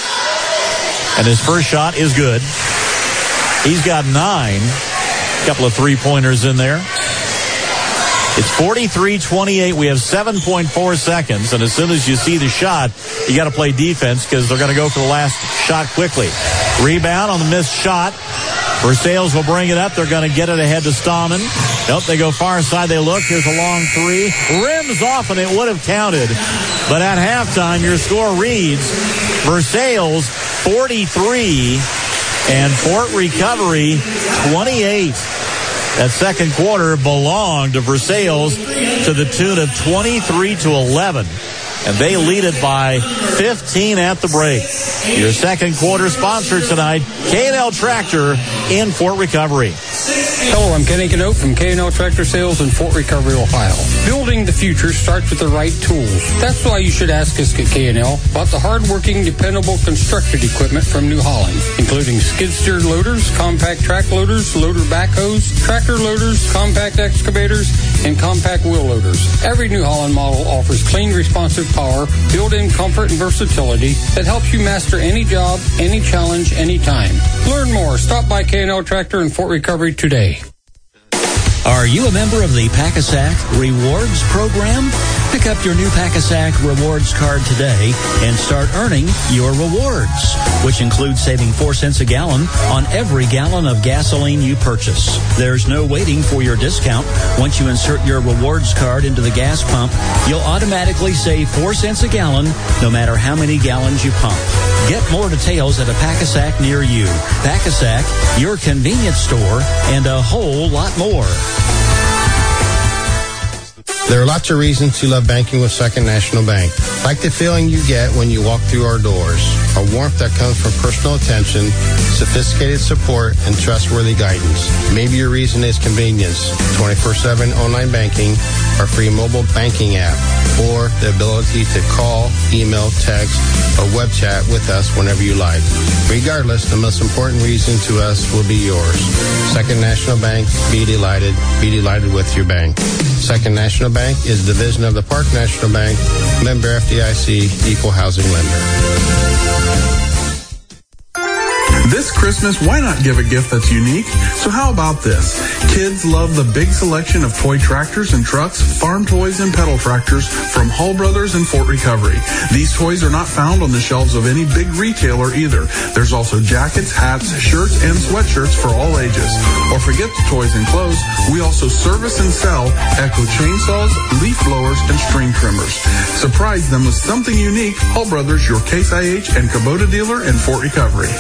And his first shot is good. He's got nine. A couple of three-pointers in there. It's forty-three twenty-eight. We have seven point four seconds. And as soon as you see the shot, you got to play defense because they're going to go for the last shot quickly. Rebound on the missed shot. Versailles will bring it up. They're going to get it ahead to Stallman. Nope, they go far side. They look. Here's a long three. Rims off, and it would have counted. But at halftime, your score reads Versailles forty-three and Fort Recovery twenty-eight. That second quarter belonged to Versailles to the tune of twenty-three to eleven. And they lead it by fifteen at the break. Your second quarter sponsor tonight, K and L Tractor in Fort Recovery. Hello, I'm Kenny Canote from K and L Tractor Sales in Fort Recovery, Ohio. Building the future starts with the right tools. That's why you should ask us at K and L about the hard-working, dependable constructed equipment from New Holland, including skid steer loaders, compact track loaders, loader backhoes, tractor loaders, compact excavators, and compact wheel loaders. Every New Holland model offers clean, responsive power, built-in comfort and versatility that helps you master any job, any challenge, anytime. Learn more. Stop by K and L Tractor in Fort Recovery today. Are you a member of the Pack-A-Sack Rewards Program? Pick up your new Pack-A-Sack Rewards card today and start earning your rewards, which includes saving four cents a gallon on every gallon of gasoline you purchase. There's no waiting for your discount. Once you insert your rewards card into the gas pump, you'll automatically save four cents a gallon no matter how many gallons you pump. Get more details at a Pack-A-Sack near you. Pack-A-Sack, your convenience store, and a whole lot more. There are lots of reasons to love banking with Second National Bank. Like the feeling you get when you walk through our doors. A warmth that comes from personal attention, sophisticated support, and trustworthy guidance. Maybe your reason is convenience, twenty-four seven online banking, our free mobile banking app, or the ability to call, email, text, or web chat with us whenever you like. Regardless, the most important reason to us will be yours. Second National Bank, be delighted, be delighted with your bank. Second National Bank is a division of the Park National Bank, member F D I C, equal housing lender. This Christmas, why not give a gift that's unique? So how about this? Kids love the big selection of toy tractors and trucks, farm toys and pedal tractors from Hull Brothers and Fort Recovery. These toys are not found on the shelves of any big retailer either. There's also jackets, hats, shirts, and sweatshirts for all ages. Or forget the toys and clothes, we also service and sell Echo chainsaws, leaf blowers, and string trimmers. Surprise them with something unique. Hull Brothers, your Case I H and Kubota dealer in Fort Recovery.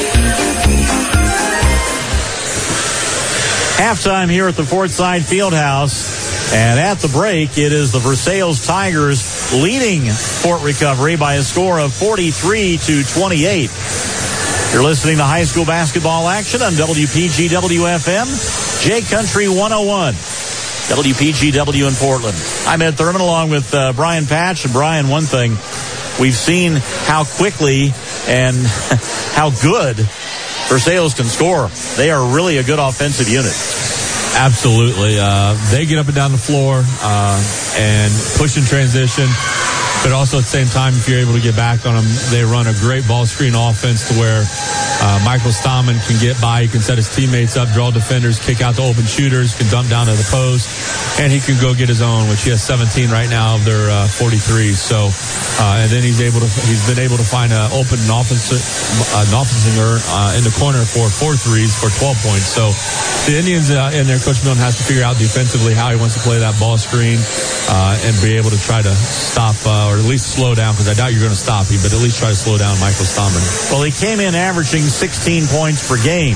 Halftime here at the Fort Side Fieldhouse. And at the break, it is the Versailles Tigers leading Fort Recovery by a score of forty-three to twenty-eight. You're listening to high school basketball action on W P G W F M, J Country one oh one, W P G W in Portland. I'm Ed Thurman along with uh, Brian Patch. And Brian, one thing, we've seen how quickly and how good Versailles can score. They are really a good offensive unit. Absolutely. Uh, they get up and down the floor uh, and push in transition. But also at the same time, if you're able to get back on them, they run a great ball screen offense to where uh, Michael Stallman can get by. He can set his teammates up, draw defenders, kick out the open shooters, can dump down to the post, and he can go get his own, which he has seventeen right now of their uh, forty-three. So, uh, and then he's able to he's been able to find an open offensive uh, an offensinger uh, in the corner for four threes for twelve points. So the Indians uh, in there, Coach Milton has to figure out defensively how he wants to play that ball screen uh, and be able to try to stop uh, or at least slow down, because I doubt you're going to stop him, but at least try to slow down Michael Stammen. Well, he came in averaging sixteen points per game.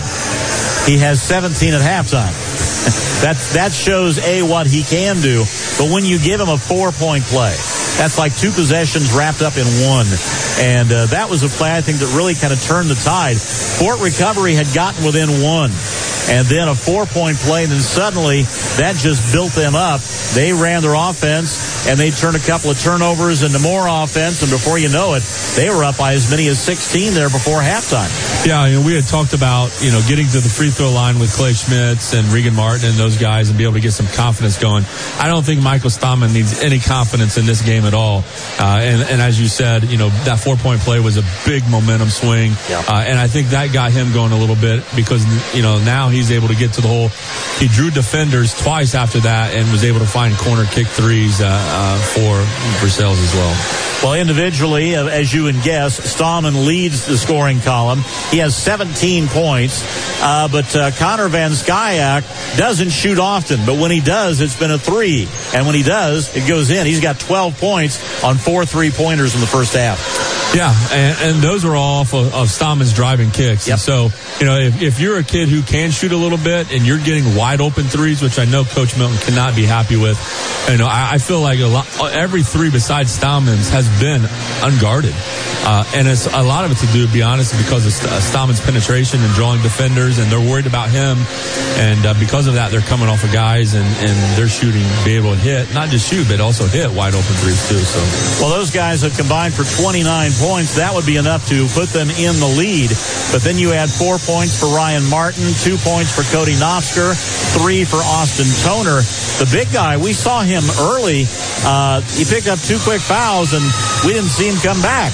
He has seventeen at halftime. That's, that shows, A, what he can do. But when you give him a four-point play, that's like two possessions wrapped up in one. And uh, that was a play, I think, that really kind of turned the tide. Fort Recovery had gotten within one. And then a four-point play, and then suddenly that just built them up. They ran their offense, and they turned a couple of turnovers into more offense, and before you know it, they were up by as many as sixteen there before halftime. Yeah, you know, we had talked about, you know, getting to the free throw line with Clay Schmitz and Regan Martin and those guys and be able to get some confidence going. I don't think Michael Stammen needs any confidence in this game at all. Uh, and, and as you said, you know, that four-point play was a big momentum swing. Yep. Uh, and I think that got him going a little bit because, you know, now he's able to get to the hole. He drew defenders twice after that and was able to find corner kick threes uh, uh, for Versailles as well. Well, individually, uh, as you would guess, Stammen leads the scoring column. He has seventeen points, uh, but uh, Connor Van Skyack doesn't shoot often, but when he does, it's been a three. And when he does, it goes in. He's got twelve points on four three-pointers in the first half. Yeah, and, and those are all off of, of Stammen's driving kicks. Yep. And so, you know, if, if you're a kid who can shoot a little bit and you're getting wide open threes, which I know Coach Milton cannot be happy with, you know, I, I feel like a lot, every three besides Stammen's has been unguarded. Uh, and it's a lot of it to do, to be honest, because of Stammen's penetration and drawing defenders, and they're worried about him. And uh, because of that, they're coming off of guys, and, and they're shooting, be able to hit, not just shoot, but also hit wide open threes too. So, well, those guys have combined for twenty-nine points. That would be enough to put them in the lead. But then you add four points for Ryan Martin, two points for Cody Nofsker, three for Austin Toner. The big guy, we saw him early. Uh, he picked up two quick fouls, and we didn't see him come back.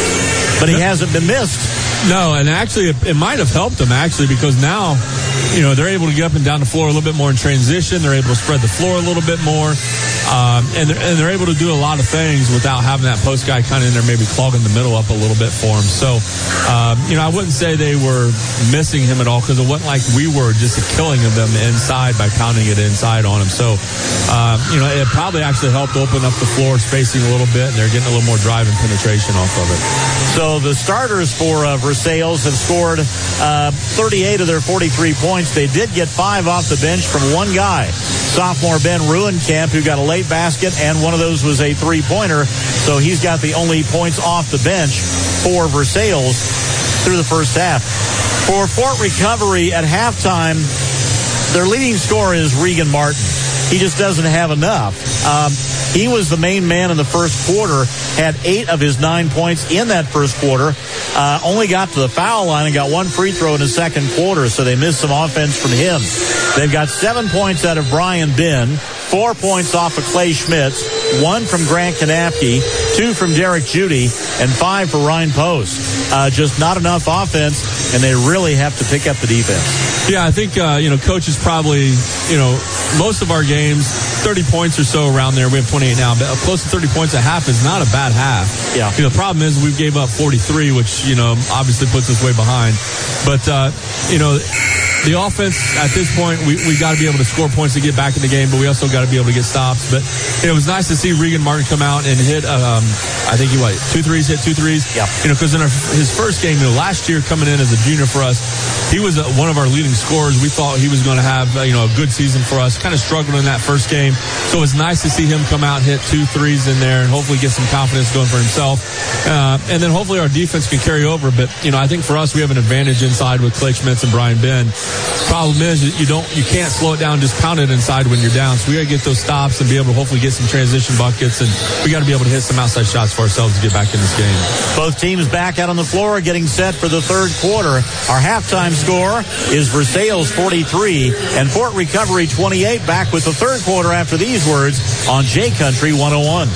But he hasn't been missed. No, and actually it, it might have helped them, actually, because now, you know, they're able to get up and down the floor a little bit more in transition. They're able to spread the floor a little bit more. Um, and, they're, and they're able to do a lot of things without having that post guy kind of in there maybe clogging the middle up a little bit for him. So, um, you know, I wouldn't say they were missing him at all, because it wasn't like we were just killing them inside by pounding it inside on him. So, um, you know, it probably actually helped open up the floor spacing a little bit, and they're getting a little more drive and penetration off of it. So the starters for uh, Versailles have scored uh, thirty-eight of their forty-three points. They did get five off the bench from one guy, sophomore Ben Ruenkamp, who got a late basket, and one of those was a three-pointer. So he's got the only points off the bench for Versailles through the first half. For Fort Recovery at halftime, their leading scorer is Regan Martin. He just doesn't have enough. Um, he was the main man in the first quarter, had eight of his nine points in that first quarter, uh, only got to the foul line and got one free throw in the second quarter, so they missed some offense from him. They've got seven points out of Brian Ben, four points off of Clay Schmitz, one from Grant Kanapke, two from Derek Judy, and five for Ryan Post. Uh, just not enough offense, and they really have to pick up the defense. Yeah, I think, uh, you know, coach is probably, you know, most of our games, thirty points or so around there. We have twenty-eight now, but close to thirty points a half is not a bad half. Yeah. You know, the problem is we gave up forty-three, which, you know, obviously puts us way behind. But, uh, you know, the offense at this point, we, we got to be able to score points to get back in the game, but we also got to be able to get stops. But you know, it was nice to see Regan Martin come out and hit, um, I think he, what, two threes, hit two threes? Yeah. You know, because in our, his first game, you know, last year coming in as a junior for us, he was uh, one of our leading scorers. We thought he was going to have, uh, you know, a good season for us. Kind of struggled in that first game. So it was nice to see him come out, hit two threes in there, and hopefully get some confidence going for himself. Uh, and then hopefully our defense can carry over. But, you know, I think for us, we have an advantage inside with Clay Schmitz and Brian Ben. Problem is, you don't, you can't slow it down, just pound it inside when you're down. So we got to get those stops and be able to hopefully get some transition buckets, and we got to be able to hit some outside shots for ourselves to get back in this game. Both teams back out on the floor, getting set for the third quarter. Our halftime score is Versailles forty-three and Fort Recovery twenty-eight. Back with the third quarter after these words on J Country one oh one.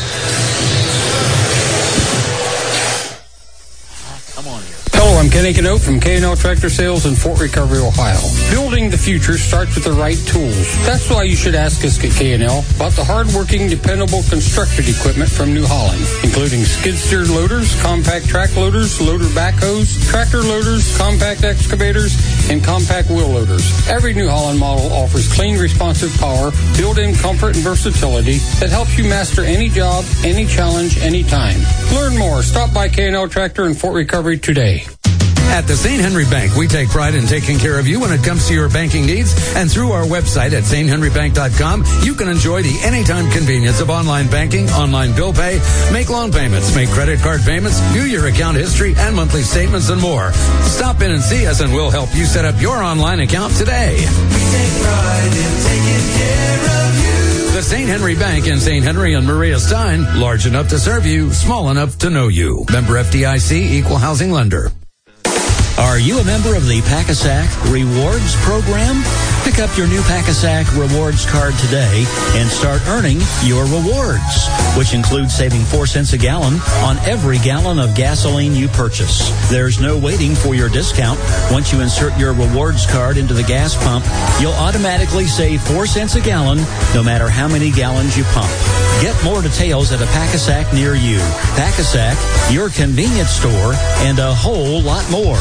I'm Kenny Canote from K and L Tractor Sales in Fort Recovery, Ohio. Building the future starts with the right tools. That's why you should ask us at K and L about the hard-working, dependable construction equipment from New Holland, including skid-steer loaders, compact track loaders, loader backhoes, tractor loaders, compact excavators, and compact wheel loaders. Every New Holland model offers clean, responsive power, built-in comfort and versatility that helps you master any job, any challenge, anytime. Learn more. Stop by K and L Tractor in Fort Recovery today. At the Saint Henry Bank, we take pride in taking care of you when it comes to your banking needs. And through our website at saint henry bank dot com, you can enjoy the anytime convenience of online banking, online bill pay, make loan payments, make credit card payments, view your account history and monthly statements and more. Stop in and see us and we'll help you set up your online account today. We take pride in taking care of you. The Saint Henry Bank in Saint Henry and Maria Stein, large enough to serve you, small enough to know you. Member F D I C, Equal Housing Lender. Are you a member of the Pack-A-Sack Rewards program? Pick up your new Pack-A-Sack Rewards card today and start earning your rewards, which includes saving four cents a gallon on every gallon of gasoline you purchase. There's no waiting for your discount. Once you insert your rewards card into the gas pump, you'll automatically save four cents a gallon no matter how many gallons you pump. Get more details at a Pack-A-Sack near you. Pack-A-Sack, your convenience store, and a whole lot more.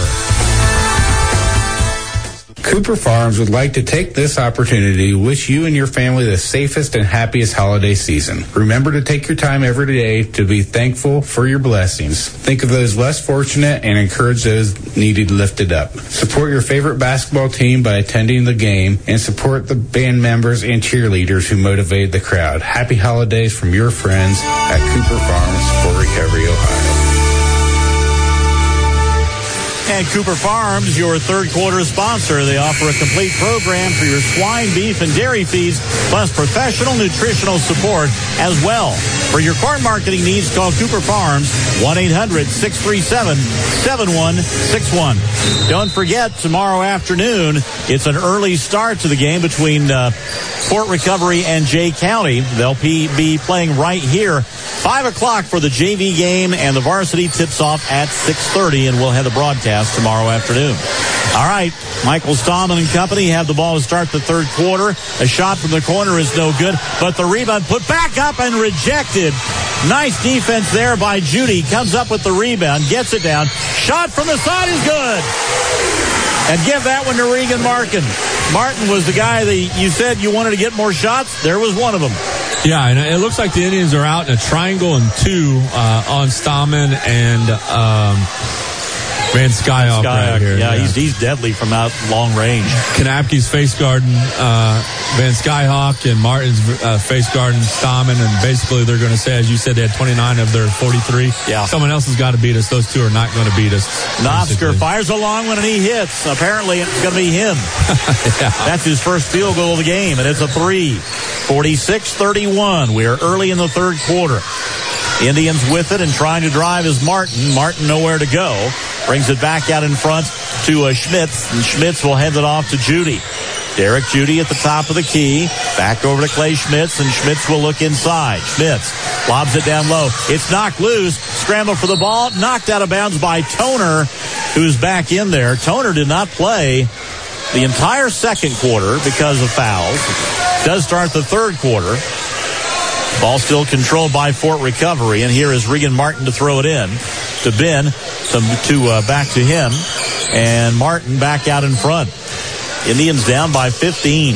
Cooper Farms would like to take this opportunity to wish you and your family the safest and happiest holiday season. Remember to take your time every day to be thankful for your blessings. Think of those less fortunate and encourage those needed lifted up. Support your favorite basketball team by attending the game and support the band members and cheerleaders who motivate the crowd. Happy holidays from your friends at Cooper Farms, Fort Recovery, Ohio. And Cooper Farms, your third quarter sponsor. They offer a complete program for your swine, beef, and dairy feeds, plus professional nutritional support as well. For your corn marketing needs, call Cooper Farms, one eight hundred six three seven seven one six one. Don't forget, tomorrow afternoon, it's an early start to the game between uh, Fort Recovery and Jay County. They'll be, be playing right here. five o'clock for the J V game, and the varsity tips off at six thirty, and we'll have the broadcast tomorrow afternoon. All right, Michael Stallman and company have the ball to start the third quarter. A shot from the corner is no good, but the rebound put back up and rejected. Nice defense there by Judy. Comes up with the rebound, gets it down. Shot from the side is good. And give that one to Regan Martin. Martin was the guy that you said you wanted to get more shots. There was one of them. Yeah, and it looks like the Indians are out in a triangle and two uh, on Stallman and um, Van Skyhawk right here. Yeah, yeah. He's, he's deadly from out long range. Kanapke's face guarding uh, Van Skyhawk and Martin's uh, face guarding Stallman, and basically they're going to say, as you said, they had twenty-nine of their forty-three. Yeah. Someone else has got to beat us. Those two are not going to beat us. Novsker fires a long one and he hits. Apparently it's going to be him. Yeah. That's his first field goal of the game, and it's a three. forty-six thirty-one. We are early in the third quarter. Indians with it and trying to drive is Martin. Martin nowhere to go. Brings it back out in front to uh, Schmitz, and Schmitz will hand it off to Judy. Derek Judy at the top of the key. Back over to Clay Schmitz, and Schmitz will look inside. Schmitz lobs it down low. It's knocked loose. Scramble for the ball. Knocked out of bounds by Toner, who's back in there. Toner did not play the entire second quarter because of fouls. Does start the third quarter. Ball still controlled by Fort Recovery, and here is Regan Martin to throw it in to Ben, to, to uh, back to him, and Martin back out in front. Indians down by fifteen.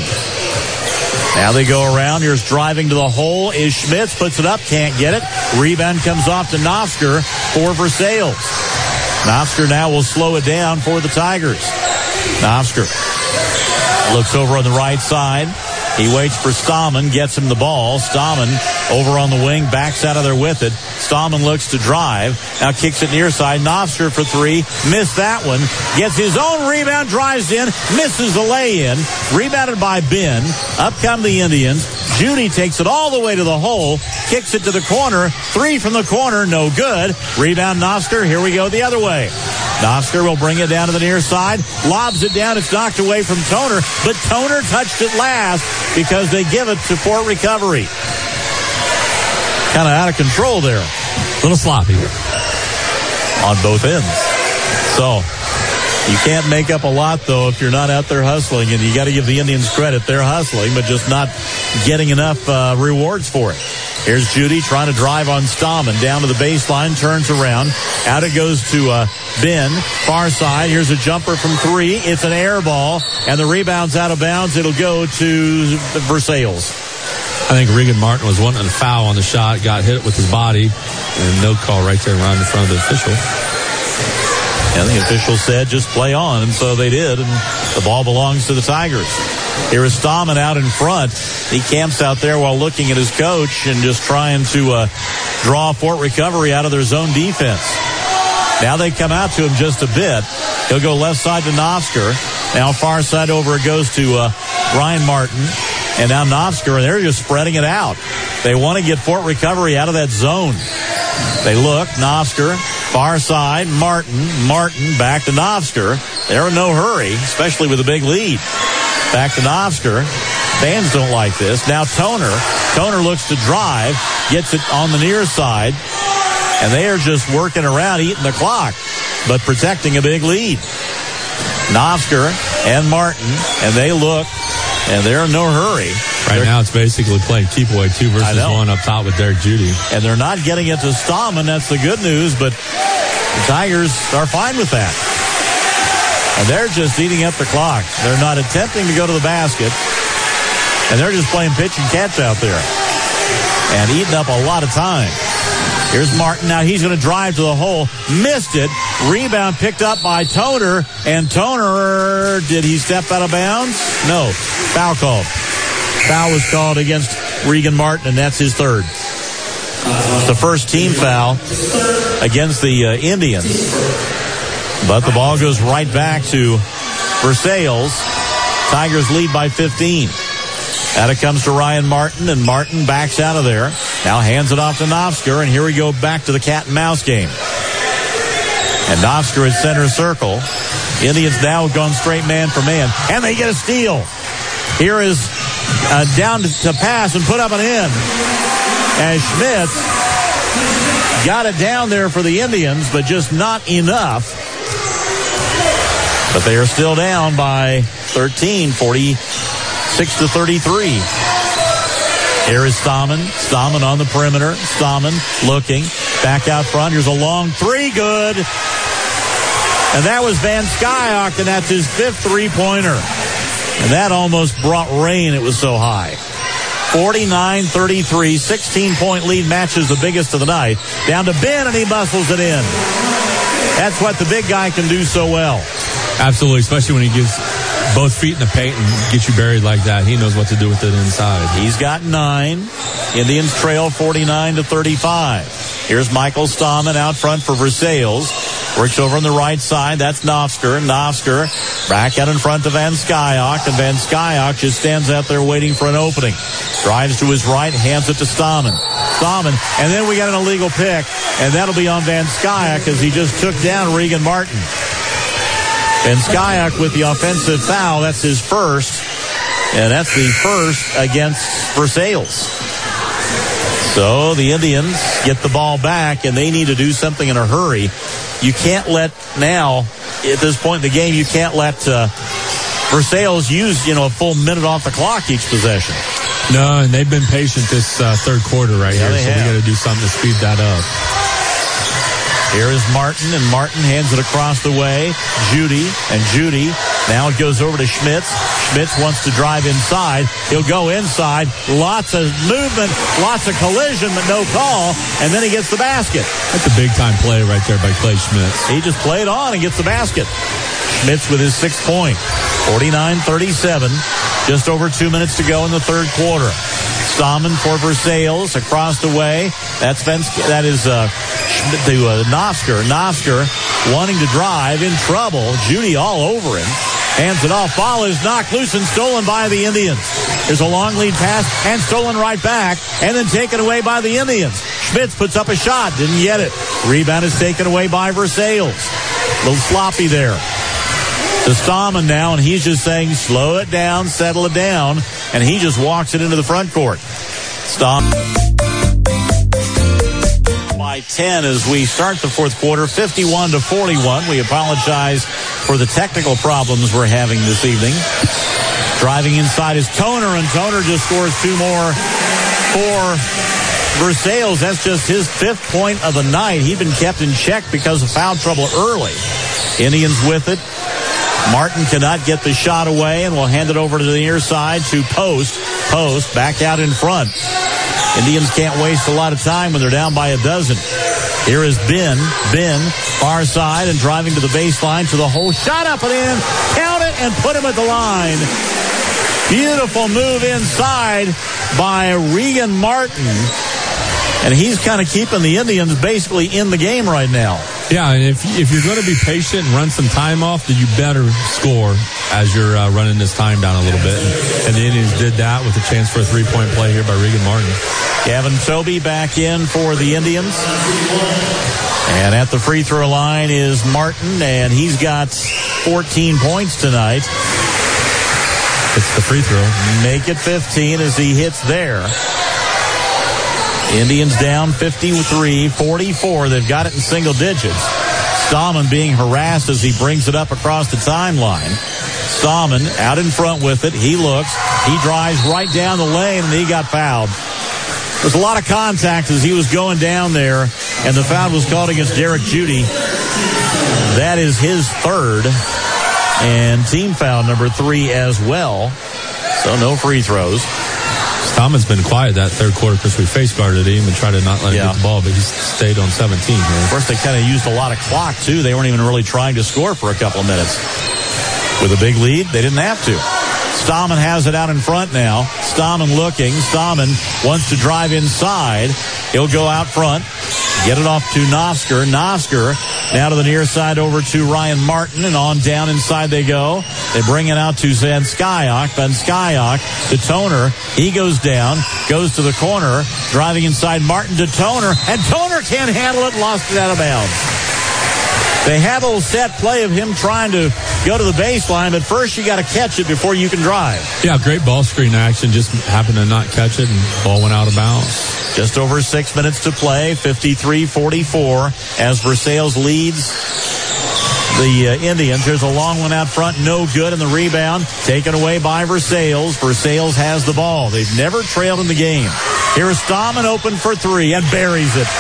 Now they go around. Here's driving to the hole is Schmitz, puts it up, can't get it. Rebound comes off to Novsker for Versailles. Novsker now will slow it down for the Tigers. Novsker looks over on the right side. He waits for Stallman, gets him the ball. Stallman over on the wing, backs out of there with it. Stallman looks to drive. Now kicks it near side. Novsker for three. Missed that one. Gets his own rebound, drives in, misses the lay-in. Rebounded by Ben. Up come the Indians. Judy takes it all the way to the hole. Kicks it to the corner. Three from the corner, no good. Rebound Novsker. Here we go the other way. Novsker will bring it down to the near side. Lobs it down. It's knocked away from Toner. But Toner touched it last because they give it to Fort Recovery. Kind of out of control there. A little sloppy on both ends. So you can't make up a lot, though, if you're not out there hustling, and you got to give the Indians credit. They're hustling, but just not getting enough uh, rewards for it. Here's Judy trying to drive on Stammen. Down to the baseline, turns around. Out it goes to uh, Ben. Far side. Here's a jumper from three. It's an air ball, and the rebound's out of bounds. It'll go to Versailles. I think Regan Martin was wanting a foul on the shot, got hit with his body, and no call right there right in front of the official. And the official said, just play on, and so they did, and the ball belongs to the Tigers. Here is Stammen out in front. He camps out there while looking at his coach and just trying to uh, draw Fort Recovery out of their zone defense. Now they come out to him just a bit. He'll go left side to Novsker. Now far side over it goes to uh, Ryan Martin. And now Novsker, and they're just spreading it out. They want to get Fort Recovery out of that zone. They look, Novsker, far side, Martin, Martin, back to Novsker. They're in no hurry, especially with a big lead. Back to Novsker. Fans don't like this. Now Toner. Toner looks to drive, gets it on the near side, and they are just working around, eating the clock, but protecting a big lead. Novsker and Martin, and they look, and they're in no hurry. Right they're, now it's basically playing keep away two versus one up top with Derek Judy. And they're not getting it to Stammen. That's the good news, but the Tigers are fine with that. And they're just eating up the clock. They're not attempting to go to the basket. And they're just playing pitch and catch out there. And eating up a lot of time. Here's Martin. Now he's going to drive to the hole. Missed it. Rebound picked up by Toner. And Toner, did he step out of bounds? No. Foul called. Foul was called against Regan Martin, and that's his third. It's the first team foul against the uh, Indians. But the ball goes right back to Versailles. Tigers lead by fifteen. Out it comes to Ryan Martin, and Martin backs out of there. Now hands it off to Novsker, and here we go back to the cat and mouse game. And Novsker at center circle. Indians now have gone straight man for man, and they get a steal. Here is uh, down to, to pass and put up an in. As Schmitz got it down there for the Indians, but just not enough. But they are still down by thirteen, forty-six to thirty-three. Here is Stammen. Stammen on the perimeter. Stammen looking. Back out front. Here's a long three. Good. And that was Van Skyhock, and that's his fifth three-pointer. And that almost brought rain. It was so high. forty-nine thirty-three, sixteen-point lead, matches the biggest of the night. Down to Ben, and he muscles it in. That's what the big guy can do so well. Absolutely, especially when he gives both feet in the paint and gets you buried like that. He knows what to do with it inside. He's got nine. Indians trail forty-nine to thirty-five. Here's Michael Stammen out front for Versailles. Works over on the right side. That's Novsker. Novsker back out in front to Van Skyhock. And Van Skyhock just stands out there waiting for an opening. Drives to his right, hands it to Stammen. Stammen. And then we got an illegal pick. And that'll be on Van Skyhock as he just took down Regan Martin. Van Skyhock with the offensive foul. That's his first. And that's the first against Versailles. So the Indians get the ball back, and they need to do something in a hurry. You can't let now, at this point in the game, you can't let uh, Versailles use, you know, a full minute off the clock each possession. No, and they've been patient this uh, third quarter right yeah, here, so have. we got to do something to speed that up. Here is Martin, and Martin hands it across the way. Judy, and Judy. Now it goes over to Schmitz. Schmitz wants to drive inside. He'll go inside. Lots of movement, lots of collision, but no call. And then he gets the basket. That's a big-time play right there by Clay Schmitz. He just played on and gets the basket. Schmitz with his sixth point. forty-nine thirty-seven. Just over two minutes to go in the third quarter. Stammen for Versailles across the way. That's Vens- that is uh, to uh, Novsker. Novsker wanting to drive, in trouble. Judy all over him. Hands it off. Ball is knocked loose and stolen by the Indians. There's a long lead pass and stolen right back, and then taken away by the Indians. Schmitz puts up a shot. Didn't get it. Rebound is taken away by Versailles. A little sloppy there. To Stammen now, and he's just saying, slow it down, settle it down, and he just walks it into the front court. Stammen by ten as we start the fourth quarter, fifty-one to forty-one. We apologize for the technical problems we're having this evening. Driving inside is Toner, and Toner just scores two more for Versailles. That's just his fifth point of the night. He'd been kept in check because of foul trouble early. Indians with it. Martin cannot get the shot away and will hand it over to the near side to Post. Post back out in front. Indians can't waste a lot of time when they're down by a dozen. Here is Ben. Ben, far side and driving to the baseline to the hole. Shot up and in. Count it and put him at the line. Beautiful move inside by Regan Martin. And he's kind of keeping the Indians basically in the game right now. Yeah, and if if you're going to be patient and run some time off, then you better score as you're uh, running this time down a little bit. And, and the Indians did that with a chance for a three-point play here by Regan Martin. Gavin Toby back in for the Indians. And at the free throw line is Martin, and he's got fourteen points tonight. It's the free throw. Make it fifteen as he hits there. Indians down fifty-three forty-four. They've got it in single digits. Stallman being harassed as he brings it up across the timeline. Stallman out in front with it. He looks. He drives right down the lane, and he got fouled. There's a lot of contact as he was going down there, and the foul was called against Derek Judy. That is his third, and team foul number three as well. So no free throws. Stallman's been quiet that third quarter because we face guarded him and tried to not let him Yeah. get the ball, but he's stayed on seventeen here. Of course, they kind of used a lot of clock, too. They weren't even really trying to score for a couple of minutes. With a big lead, they didn't have to. Stallman has it out in front now. Stallman looking. Stallman wants to drive inside. He'll go out front. Get it off to Nosker. Nosker now to the near side over to Ryan Martin, and on down inside they go. They bring it out to Van Skyok. Van Skyok to Toner. He goes down, goes to the corner, driving inside Martin to Toner, and Toner can't handle it, lost it out of bounds. They have a little set play of him trying to go to the baseline, but first you got to catch it before you can drive. Yeah, great ball screen action. Just happened to not catch it, and ball went out of bounds. Just over six minutes to play, fifty-three forty-four, as Versailles leads the uh, Indians. There's a long one out front, no good, and the rebound taken away by Versailles. Versailles has the ball. They've never trailed in the game. Here's Stallman open for three and buries it.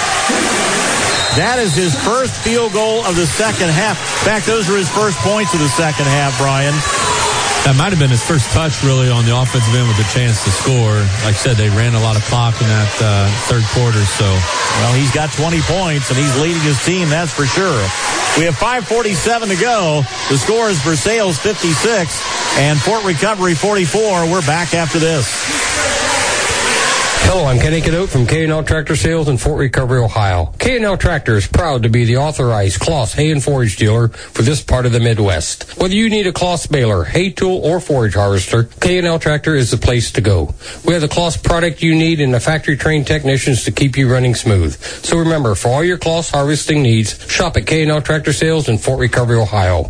That is his first field goal of the second half. In fact, those are his first points of the second half, Brian. That might have been his first touch, really, on the offensive end with a chance to score. Like I said, they ran a lot of clock in that uh, third quarter. So, well, he's got twenty points, and he's leading his team, that's for sure. We have five forty-seven to go. The score is Versailles fifty-six and Fort Recovery forty-four. We're back after this. Hello, I'm Kenny Cadote from K and L Tractor Sales in Fort Recovery, Ohio. K and L Tractor is proud to be the authorized Kloss hay and forage dealer for this part of the Midwest. Whether you need a Kloss baler, hay tool, or forage harvester, K and L Tractor is the place to go. We have the Kloss product you need and the factory-trained technicians to keep you running smooth. So remember, for all your Kloss harvesting needs, shop at K and L Tractor Sales in Fort Recovery, Ohio.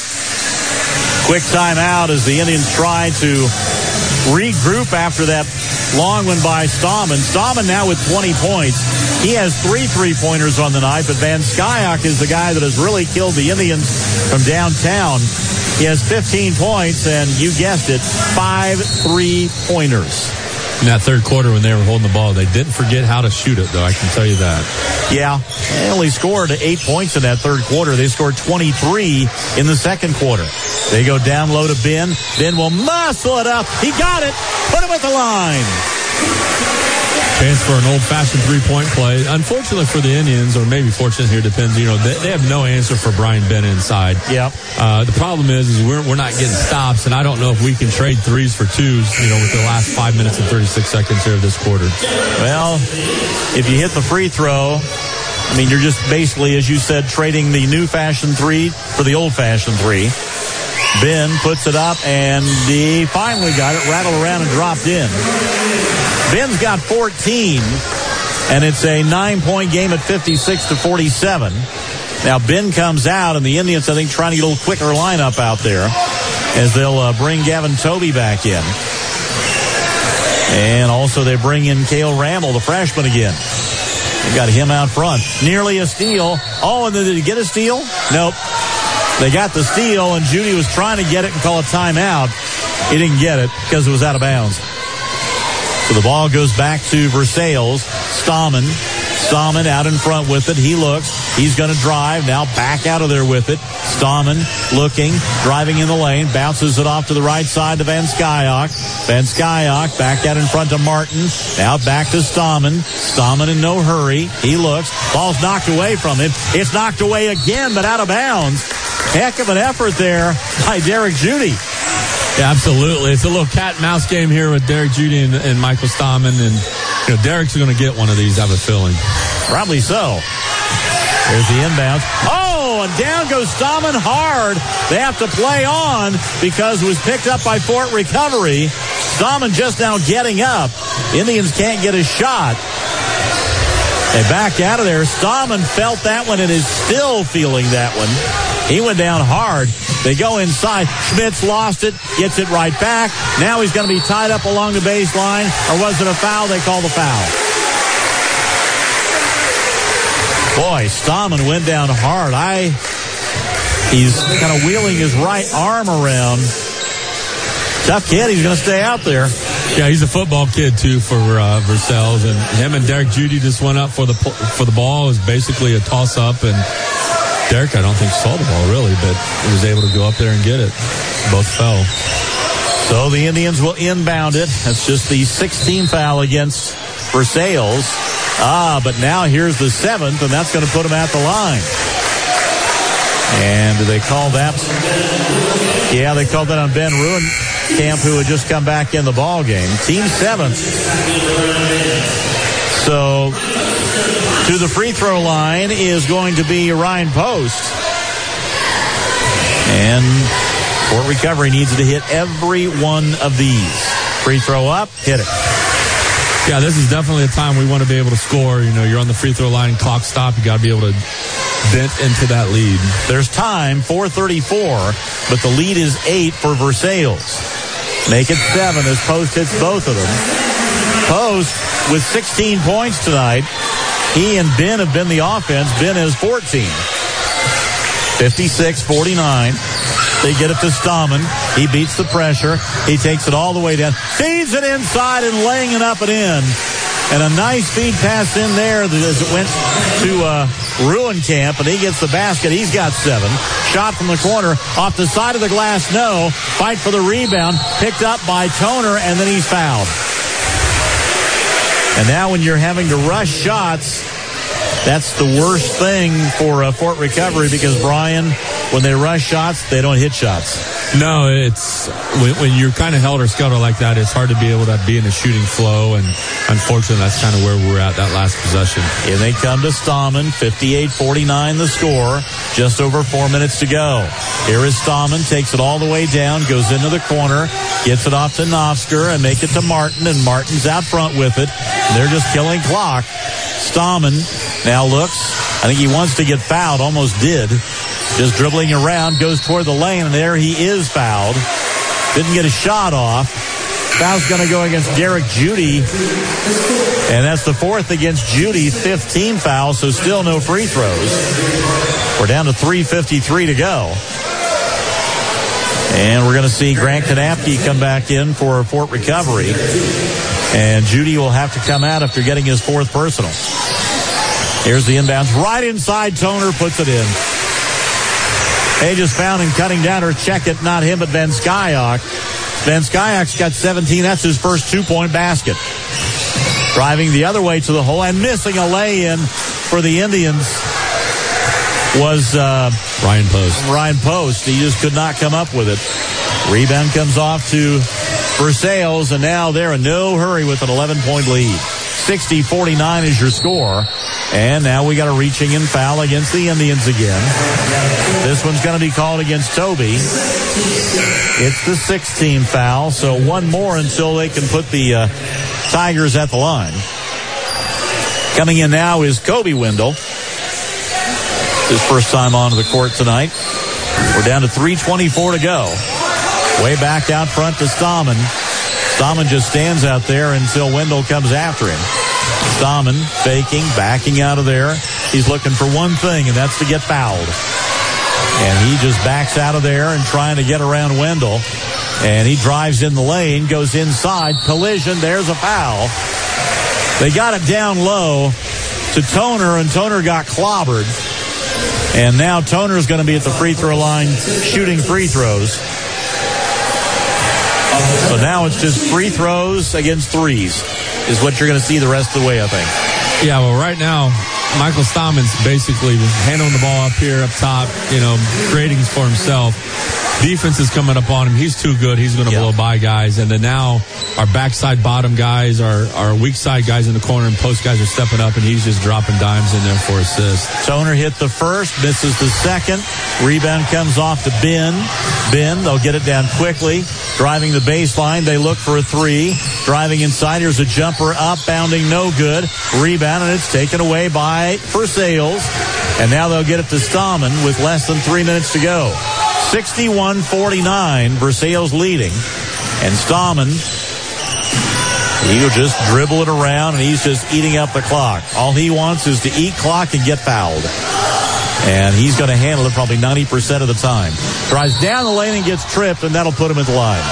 Quick timeout as the Indians try to regroup after that long one by Stallman. Stallman now with twenty points. He has three three-pointers on the night, but Van Skyok is the guy that has really killed the Indians from downtown. He has fifteen points, and you guessed it, five three-pointers. in that third quarter when they were holding the ball, they didn't forget how to shoot it, though. I can tell you that. Yeah, they only scored eight points in that third quarter. They scored twenty-three in the second quarter. They go down low to Ben. Ben will muscle it up. He got it. Put him at the line. Chance for an old-fashioned three-point play. Unfortunately for the Indians, or maybe fortunate here, depends. You know, they, they have no answer for Brian Bennett inside. Yep. Uh, the problem is, is we're we're not getting stops, and I don't know if we can trade threes for twos. You know, with the last five minutes and thirty-six seconds here of this quarter. Well, if you hit the free throw, I mean, you're just basically, as you said, trading the new-fashioned three for the old-fashioned three. Ben puts it up, and he finally got it, rattled around and dropped in. Ben's got fourteen, and it's a nine-point game at fifty-six to forty-seven. Now, Ben comes out, and the Indians, I think, trying to get a little quicker lineup out there as they'll uh, bring Gavin Toby back in. And also they bring in Cale Ramble, the freshman, again. They got him out front. Nearly a steal. Oh, and then did he get a steal? Nope. They got the steal, and Judy was trying to get it and call a timeout. He didn't get it because it was out of bounds. So the ball goes back to Versailles. Stallman. Stallman out in front with it. He looks. He's going to drive. Now back out of there with it. Stallman looking, driving in the lane. Bounces it off to the right side to Van Skyok. Van Skyok back out in front to Martin. Now back to Stallman. Stallman in no hurry. He looks. Ball's knocked away from him. It's knocked away again, but out of bounds. Heck of an effort there by Derek Judy. Yeah, absolutely. It's a little cat and mouse game here with Derek Judy and, and Michael Stallman. And, you know, Derek's going to get one of these, I have a feeling. Probably so. There's the inbounds. Oh, and down goes Stallman hard. They have to play on because it was picked up by Fort Recovery. Stallman just now getting up. Indians can't get a shot. They back out of there. Stallman felt that one and is still feeling that one. He went down hard. They go inside. Schmitz lost it, gets it right back. Now he's going to be tied up along the baseline. Or was it a foul? They call the foul. Boy, Stallman went down hard. I, he's kind of wheeling his right arm around. Tough kid. He's going to stay out there. Yeah, he's a football kid, too, for uh, Versailles. And him and Derek Judy just went up for the for the ball. It was basically a toss-up. And Derek, I don't think, saw the ball, really, but he was able to go up there and get it. Both fell. So the Indians will inbound it. That's just the sixteenth foul against Versailles. Ah, but now here's the seventh, and that's going to put him at the line. And do they call that? Yeah, they called that on Ben Ruencamp, who had just come back in the ball game. Team seventh. So to the free throw line is going to be Ryan Post. And Fort Recovery needs to hit every one of these. Free throw up, hit it. Yeah, this is definitely a time we want to be able to score. You know, you're on the free throw line, clock stop. You got to be able to dent into that lead. There's time, four thirty-four, but the lead is eight for Versailles. Make it seven as Post hits both of them. Post with sixteen points tonight. He and Ben have been the offense. Ben has fourteen. fifty-six forty-nine. They get it to Stallman. He beats the pressure. He takes it all the way down. Feeds it inside and laying it up and in. And a nice feed pass in there as it went to uh, Ruencamp, and he gets the basket. He's got seven. Shot from the corner. Off the side of the glass, no. Fight for the rebound. Picked up by Toner, and then he's fouled. And now when you're having to rush shots, that's the worst thing for uh, Fort Recovery because, Brian, when they rush shots, they don't hit shots. No, it's when, when you're kind of helter skelter like that, it's hard to be able to be in a shooting flow, and unfortunately, that's kind of where we're at that last possession. And they come to Stallman, fifty-eight forty-nine the score, just over four minutes to go. Here is Stallman, takes it all the way down, goes into the corner, gets it off to Novsker, and make it to Martin, and Martin's out front with it. And they're just killing clock. Stallman now looks. I think he wants to get fouled, almost did. Just dribbling around, goes toward the lane, and there he is fouled. Didn't get a shot off. Foul's going to go against Derek Judy. And that's the fourth against Judy, fifteen foul, so still no free throws. We're down to three fifty-three to go. And we're going to see Grant Kanapke come back in for Fort Recovery. And Judy will have to come out after getting his fourth personal. Here's the inbounds. Right inside, Toner puts it in. They just found him cutting down or check it. Not him, but Van Skyok. Van Skyok's got seventeen. That's his first two-point basket. Driving the other way to the hole and missing a lay-in for the Indians was uh, Ryan Post. Ryan Post. He just could not come up with it. Rebound comes off to Versailles, and now they're in no hurry with an eleven-point lead. sixty forty-nine is your score. And now we got a reaching and foul against the Indians again. This one's going to be called against Toby. It's the sixteenth foul, so one more until they can put the uh, Tigers at the line. Coming in now is Kobe Wendell. His first time onto the court tonight. We're down to three twenty-four to go. Way back out front to Stallman. Stallman just stands out there until Wendell comes after him. Stahman faking, backing out of there. He's looking for one thing, and that's to get fouled. And he just backs out of there and trying to get around Wendell. And he drives in the lane, goes inside, collision, there's a foul. They got it down low to Toner, and Toner got clobbered. And now Toner's going to be at the free throw line shooting free throws. So now it's just free throws against threes is what you're going to see the rest of the way, I think. Yeah, well, right now, Michael Stahman's basically handling the ball up here, up top, you know, creating for himself. Defense is coming up on him. He's too good. He's going to yep. blow by guys. And then now our backside bottom guys, our, our weak side guys in the corner and post guys are stepping up, and he's just dropping dimes in there for assists. Toner hit the first, misses the second. Rebound comes off to Ben. Ben, they'll get it down quickly. Driving the baseline, they look for a three. Driving inside, here's a jumper up, bounding, no good. Rebound, and it's taken away by Versailles. And now they'll get it to Stahman with less than three minutes to go. sixty-one forty-nine, Versailles leading. And Stahman, he'll just dribble it around, and he's just eating up the clock. All he wants is to eat clock and get fouled. And he's going to handle it probably ninety percent of the time. Drives down the lane and gets tripped, and that'll put him at the line.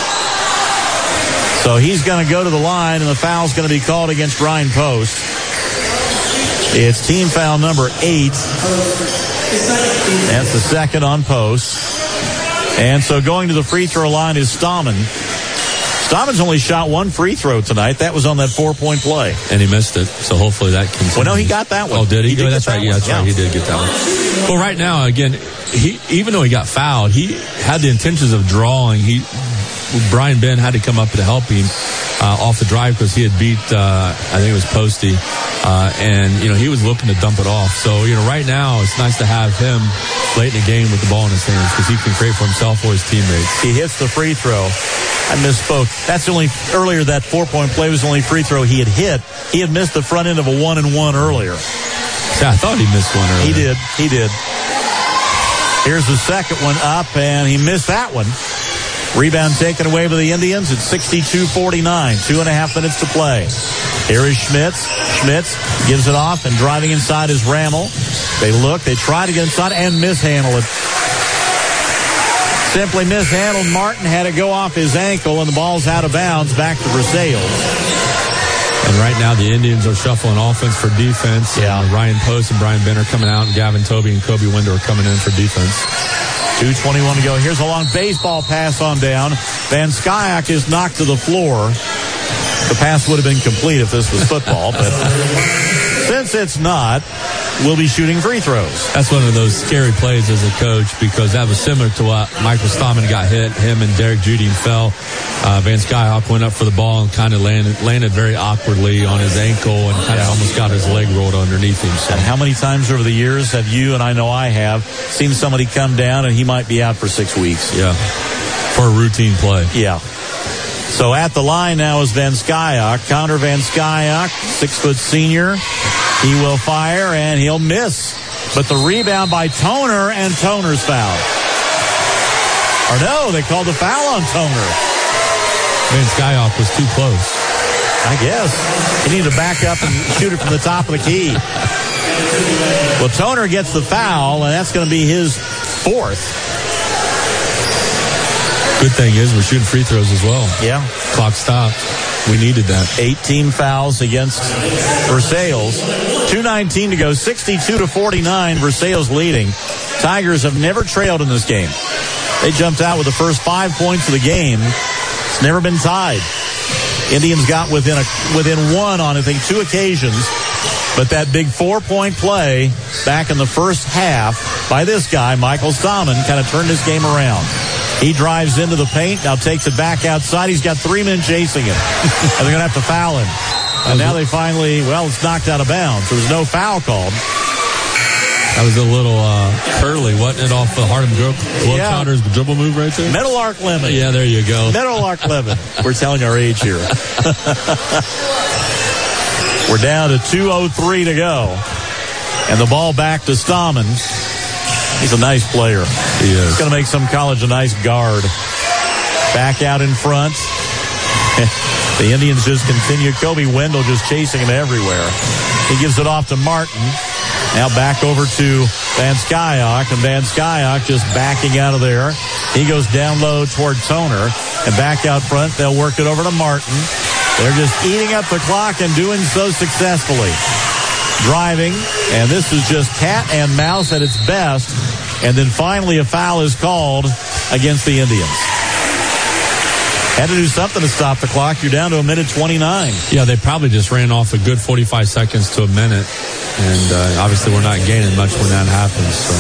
So he's going to go to the line, and the foul's going to be called against Ryan Post. It's team foul number eight. That's the second on Post. And so going to the free throw line is Stahman. Stahman's only shot one free throw tonight. That was on that four-point play. And he missed it, so hopefully that continues. Well, no, he got that one. Oh, did he? he did oh, that's right. That yeah, that's one. right. Yeah. He did get that one. Well, right now, again, he even though he got fouled, he had the intentions of drawing. He Brian Ben had to come up to help him uh, off the drive because he had beat, uh, I think it was Posty, uh, and, you know, he was looking to dump it off. So, you know, right now it's nice to have him late in the game with the ball in his hands because he can create for himself or his teammates. He hits the free throw. I misspoke. That's only earlier that four-point play was the only free throw he had hit. He had missed the front end of a one and one earlier. Yeah, I thought he missed one earlier. He did. He did. Here's the second one up, and he missed that one. Rebound taken away by the Indians. It's sixty-two forty-nine. Two and a half minutes to play. Here is Schmitz. Schmitz gives it off, and driving inside is Rammel. They look. They try to get inside and mishandle it. Simply mishandled. Martin had to go off his ankle, and the ball's out of bounds back to Versailles. And right now the Indians are shuffling offense for defense. Yeah. And Ryan Post and Brian Ben are coming out, and Gavin Toby and Kobe Winder are coming in for defense. two twenty-one to go. Here's a long baseball pass on down. Van Skyok is knocked to the floor. The pass would have been complete if this was football, but since it's not, we'll be shooting free throws. That's one of those scary plays as a coach because that was similar to what Michael Stahman got hit. Him and Derek Judy fell. Uh, Van Skyhawk went up for the ball and kind of landed, landed very awkwardly on his ankle and kind of yeah. almost got his leg rolled underneath him. So. And how many times over the years have you, and I know I have, seen somebody come down and he might be out for six weeks? Yeah, for a routine play. Yeah. So at the line now is Van Skyok. Counter Van Skyok, six-foot senior. He will fire, and he'll miss. But the rebound by Toner, and Toner's foul. Or no, they called the foul on Toner. Van Skyok was too close. I guess. He needed to back up and shoot it from the top of the key. Well, Toner gets the foul, and that's going to be his fourth. Good thing is we're shooting free throws as well. Yeah. Clock stopped. We needed that. eighteen fouls against Versailles. two nineteen to go. sixty-two to forty-nine. Versailles leading. Tigers have never trailed in this game. They jumped out with the first five points of the game. It's never been tied. Indians got within a within one on, I think, two occasions. But that big four-point play back in the first half by this guy, Michael Stahman, kind of turned this game around. He drives into the paint, now takes it back outside. He's got three men chasing him. And they're going to have to foul him. And now they finally, well, it's knocked out of bounds. There was no foul called. That was a little uh, curly, wasn't it, off the Harlem Globetrotters yeah. dribble move right there? Meadowlark Lemon. Yeah, there you go. Meadowlark Lemon. We're telling our age here. We're down to two oh three to go. And the ball back to Stahman. He's a nice player. He is. He's going to make some college a nice guard. Back out in front. The Indians just continue. Kobe Wendell just chasing him everywhere. He gives it off to Martin. Now back over to Van Skyok, and Van Skyok just backing out of there. He goes down low toward Toner, and back out front, they'll work it over to Martin. They're just eating up the clock and doing so successfully. Driving, and this is just cat and mouse at its best. And then finally a foul is called against the Indians. Had to do something to stop the clock. You're down to a minute twenty-nine. Yeah, they probably just ran off a good forty-five seconds to a minute. And uh, obviously we're not gaining much when that happens. So.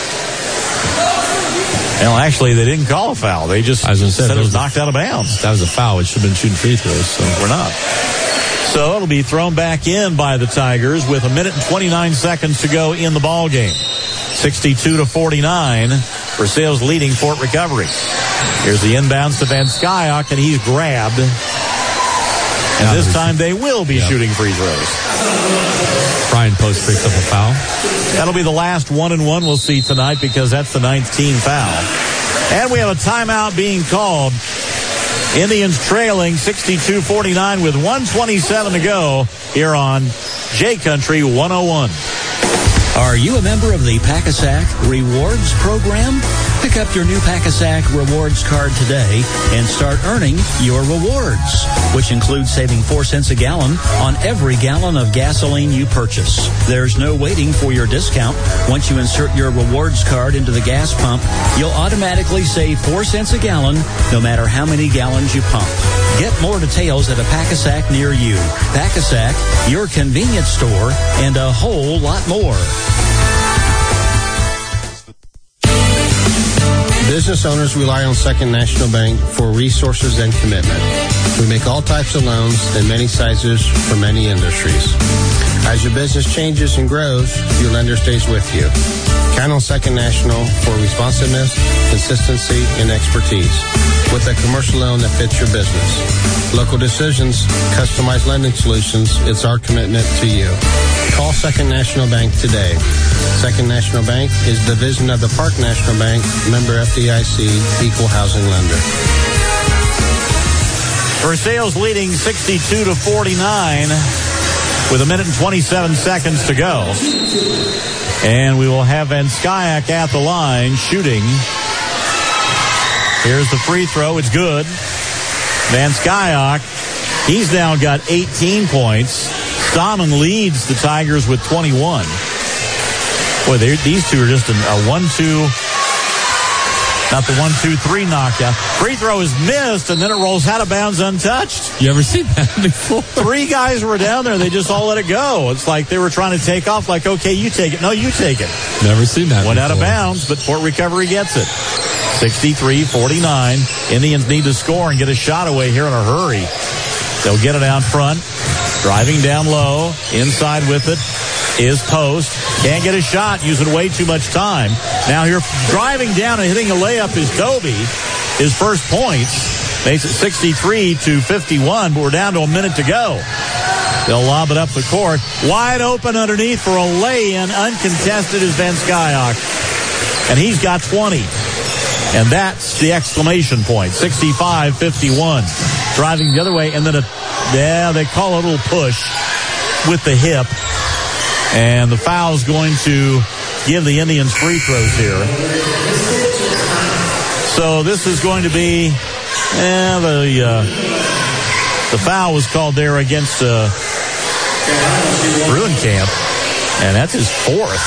Well, actually, they didn't call a foul. They just As I said, said it was a, knocked out of bounds. That was a foul. It should have been shooting free throws. So we're not. So it'll be thrown back in by the Tigers with a minute and twenty-nine seconds to go in the ball game. sixty-two to forty-nine. Versailles leading Fort Recovery. Here's the inbounds to Van Skyok, and he's grabbed. And this time they will be yeah. shooting free throws. Brian Post picks up a foul. That'll be the last one and one we'll see tonight because that's the ninth team foul. And we have a timeout being called. Indians trailing sixty-two forty-nine with one twenty-seven to go here on J Country one oh one. Are you a member of the Pack-A-Sack Rewards Program? Pick up your new Pack-A-Sack Rewards card today and start earning your rewards, which includes saving four cents a gallon on every gallon of gasoline you purchase. There's no waiting for your discount. Once you insert your rewards card into the gas pump, you'll automatically save four cents a gallon no matter how many gallons you pump. Get more details at a Pack-A-Sack near you. Pack-A-Sack, your convenience store, and a whole lot more. Business owners rely on Second National Bank for resources and commitment. We make all types of loans in many sizes for many industries. As your business changes and grows, your lender stays with you. Count on Second National for responsiveness, consistency, and expertise with a commercial loan that fits your business. Local decisions, customized lending solutions, it's our commitment to you. Call Second National Bank today. Second National Bank is a division of the Park National Bank, member F D I C, equal housing lender. Versailles leading sixty-two to forty-nine with a minute and twenty-seven seconds to go. And we will have Van Skyok at the line shooting. Here's the free throw. It's good. Van Skyok, he's now got eighteen points. Stammen leads the Tigers with twenty-one. Boy, these two are just a one two, not the one two three knockout. Free throw is missed, and then it rolls out of bounds untouched. You ever seen that before? Three guys were down there. They just all let it go. It's like they were trying to take off, like, okay, you take it. No, you take it. Never seen that Went before. out of bounds, but Fort Recovery gets it. sixty-three forty-nine. Indians need to score and get a shot away here in a hurry. They'll get it out front. Driving down low. Inside with it is Post. Can't get a shot. Using way too much time. Now here driving down and hitting a layup is Toby. His first points. Makes it sixty-three to fifty-one, but we're down to a minute to go. They'll lob it up the court. Wide open underneath for a lay-in. Uncontested is Van Skyok. And he's got twenty. And that's the exclamation point. sixty-five fifty-one. Driving the other way, and then a, yeah, they call a little push with the hip. And the foul's going to give the Indians free throws here. So this is going to be, eh, the, uh, the foul was called there against uh, Ruenkamp. And that's his fourth.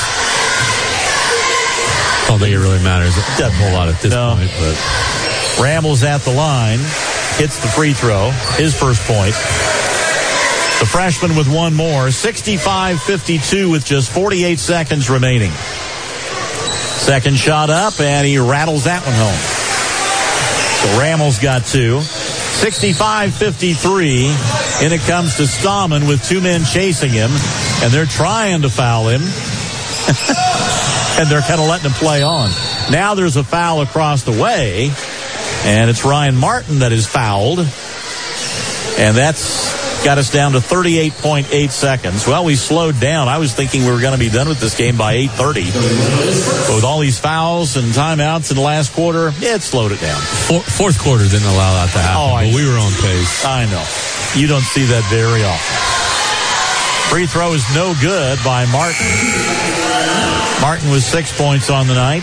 I don't think it really matters a whole lot at this no. point. But Rammel's at the line. Hits the free throw. His first point. The freshman with one more. sixty-five fifty-two with just forty-eight seconds remaining. Second shot up, and he rattles that one home. So Rammel's got two. sixty-five fifty-three. And it comes to Stammen with two men chasing him. And they're trying to foul him. And they're kind of letting him play on. Now there's a foul across the way. And it's Ryan Martin that is fouled. And that's got us down to thirty-eight point eight seconds. Well, we slowed down. I was thinking we were going to be done with this game by eight thirty. But with all these fouls and timeouts in the last quarter, yeah, it slowed it down. Four, fourth quarter didn't allow that to happen. Oh, I, but we were on pace. I know. You don't see that very often. Free throw is no good by Martin. Martin with six points on the night.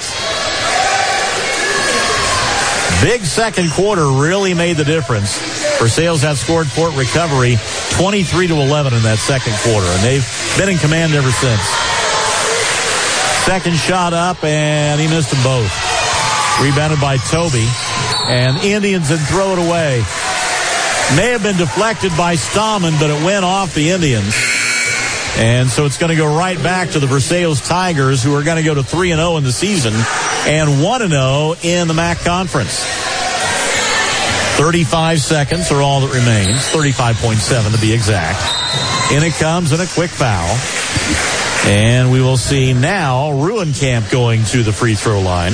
Big second quarter really made the difference. Versailles outscored Fort Recovery twenty-three to eleven in that second quarter, and they've been in command ever since. Second shot up, and he missed them both. Rebounded by Toby, and Indians had throw it away. May have been deflected by Stallman, but it went off the Indians. And so it's going to go right back to the Versailles Tigers, who are going to go to three and oh in the season and one and oh in the M A C Conference. thirty-five seconds are all that remains. thirty-five point seven to be exact. In it comes and a quick foul. And we will see now Ruencamp going to the free throw line.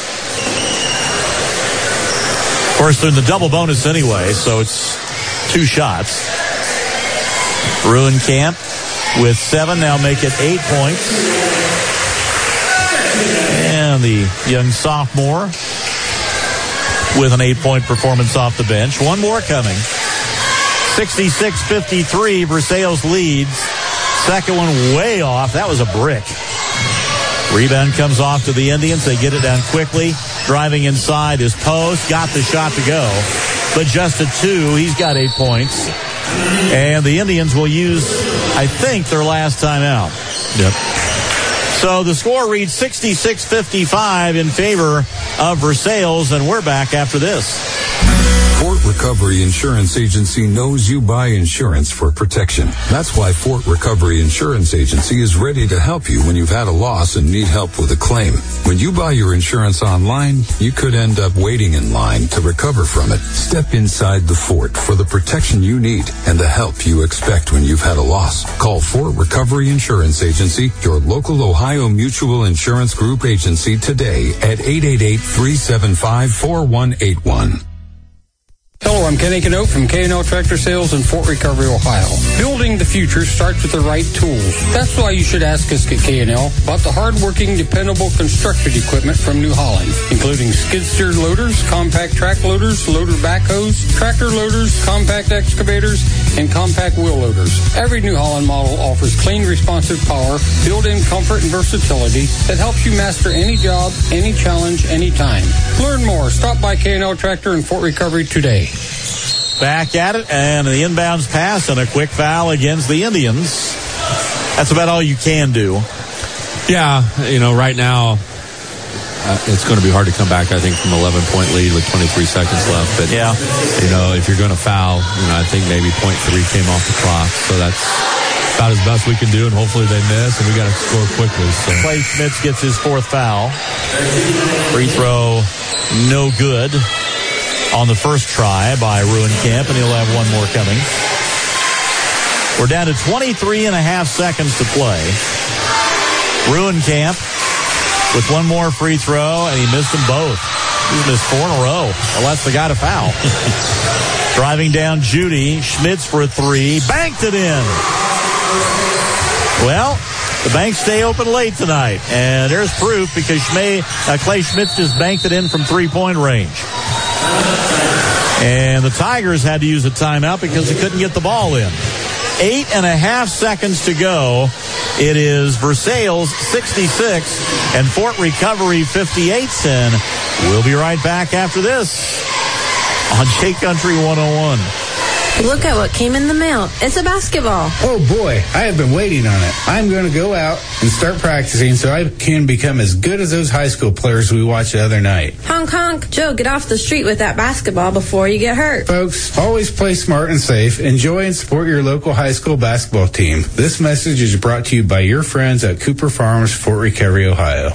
Of course, they're in the double bonus anyway, so it's two shots. Ruencamp with seven, now make it eight points. And the young sophomore with an eight-point performance off the bench. One more coming. sixty-six fifty-three, Versailles leads. Second one way off. That was a brick. Rebound comes off to the Indians. They get it down quickly. Driving inside is Post. Got the shot to go. But just a two. He's got eight points. And the Indians will use, I think, their last timeout. Yep. So the score reads sixty-six fifty-five in favor of Versailles, and we're back after this. Fort Recovery Insurance Agency knows you buy insurance for protection. That's why Fort Recovery Insurance Agency is ready to help you when you've had a loss and need help with a claim. When you buy your insurance online, you could end up waiting in line to recover from it. Step inside the Fort for the protection you need and the help you expect when you've had a loss. Call Fort Recovery Insurance Agency, your local Ohio Mutual Insurance Group agency today at eight eight eight, three seven five, four one eight one. Hello, I'm Ken Aiken-Oak from K and L Tractor Sales in Fort Recovery, Ohio. Building the future starts with the right tools. That's why you should ask us at K and L about the hard-working, dependable construction equipment from New Holland, including skid-steer loaders, compact track loaders, loader backhoes, tractor loaders, compact excavators, and compact wheel loaders. Every New Holland model offers clean, responsive power, built-in comfort and versatility that helps you master any job, any challenge, anytime. Learn more. Stop by K and L Tractor in Fort Recovery today. Back at it, and the inbounds pass and a quick foul against the Indians. That's about all you can do. Yeah, you know, right now, uh, it's going to be hard to come back, I think, from eleven-point lead with twenty-three seconds left. But, yeah. you know, if you're going to foul, you know, I think maybe point three came off the clock. So that's about as best we can do, and hopefully they miss, and we got to score quickly. So. Clay Schmitz gets his fourth foul. Free throw, no good on the first try by Ruencamp, and he'll have one more coming. We're down to twenty-three and a half seconds to play. Ruencamp with one more free throw, and he missed them both. He's missed four in a row. Well, that's the guy to foul. Driving down Judy. Schmitz for a three. Banked it in. Well, the banks stay open late tonight, and there's proof because Schmay, uh, Clay Schmitz just banked it in from three-point range. And the Tigers had to use a timeout because they couldn't get the ball in. Eight and a half seconds to go. It is Versailles sixty-six and Fort Recovery fifty-eight. And we'll be right back after this on J Country one oh one. Look at what came in the mail. It's a basketball. Oh, boy. I have been waiting on it. I'm going to go out and start practicing so I can become as good as those high school players we watched the other night. Honk, honk. Joe, get off the street with that basketball before you get hurt. Folks, always play smart and safe. Enjoy and support your local high school basketball team. This message is brought to you by your friends at Cooper Farms, Fort Recovery, Ohio.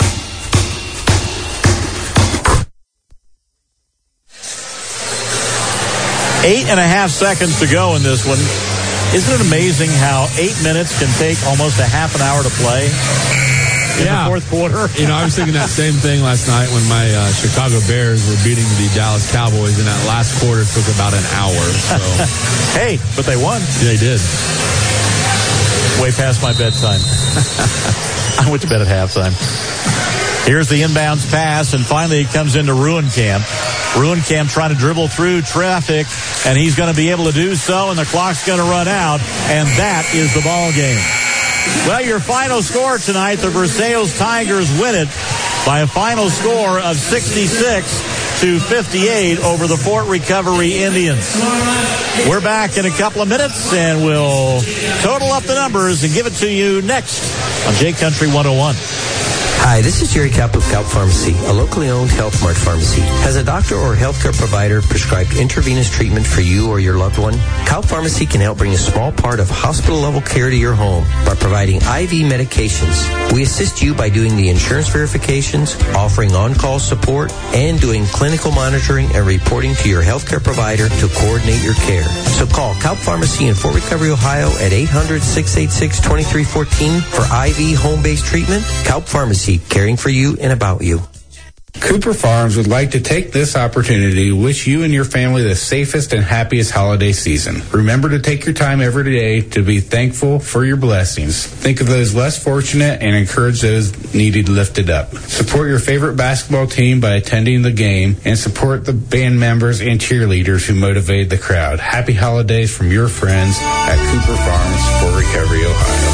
Eight and a half seconds to go in this one. Isn't it amazing how eight minutes can take almost a half an hour to play in yeah. the fourth quarter? You know, I was thinking that same thing last night when my uh, Chicago Bears were beating the Dallas Cowboys, and that last quarter took about an hour. So. Hey, but they won. Yeah, they did. Way past my bedtime. I went to bed at halftime. Here's the inbounds pass, and finally it comes into Ruencamp. Ruenkamp trying to dribble through traffic, and he's going to be able to do so, and the clock's going to run out, and that is the ball game. Well, your final score tonight, the Versailles Tigers win it by a final score of sixty-six to fifty-eight over the Fort Recovery Indians. We're back in a couple of minutes, and we'll total up the numbers and give it to you next on J Country one oh one. Hi, this is Jerry Kaup of Kaup Pharmacy, a locally owned Health Mart pharmacy. Has a doctor or healthcare provider prescribed intravenous treatment for you or your loved one? Kaup Pharmacy can help bring a small part of hospital-level care to your home by providing I V medications. We assist you by doing the insurance verifications, offering on-call support, and doing clinical monitoring and reporting to your healthcare provider to coordinate your care. So call Kaup Pharmacy in Fort Recovery, Ohio at eight hundred, six eight six, two three one four for I V home-based treatment. Kaup Pharmacy, caring for you and about you. Cooper Farms would like to take this opportunity to wish you and your family the safest and happiest holiday season. Remember to take your time every day to be thankful for your blessings. Think of those less fortunate and encourage those needed lifted up. Support your favorite basketball team by attending the game and support the band members and cheerleaders who motivate the crowd. Happy holidays from your friends at Cooper Farms, Fort Recovery, Ohio.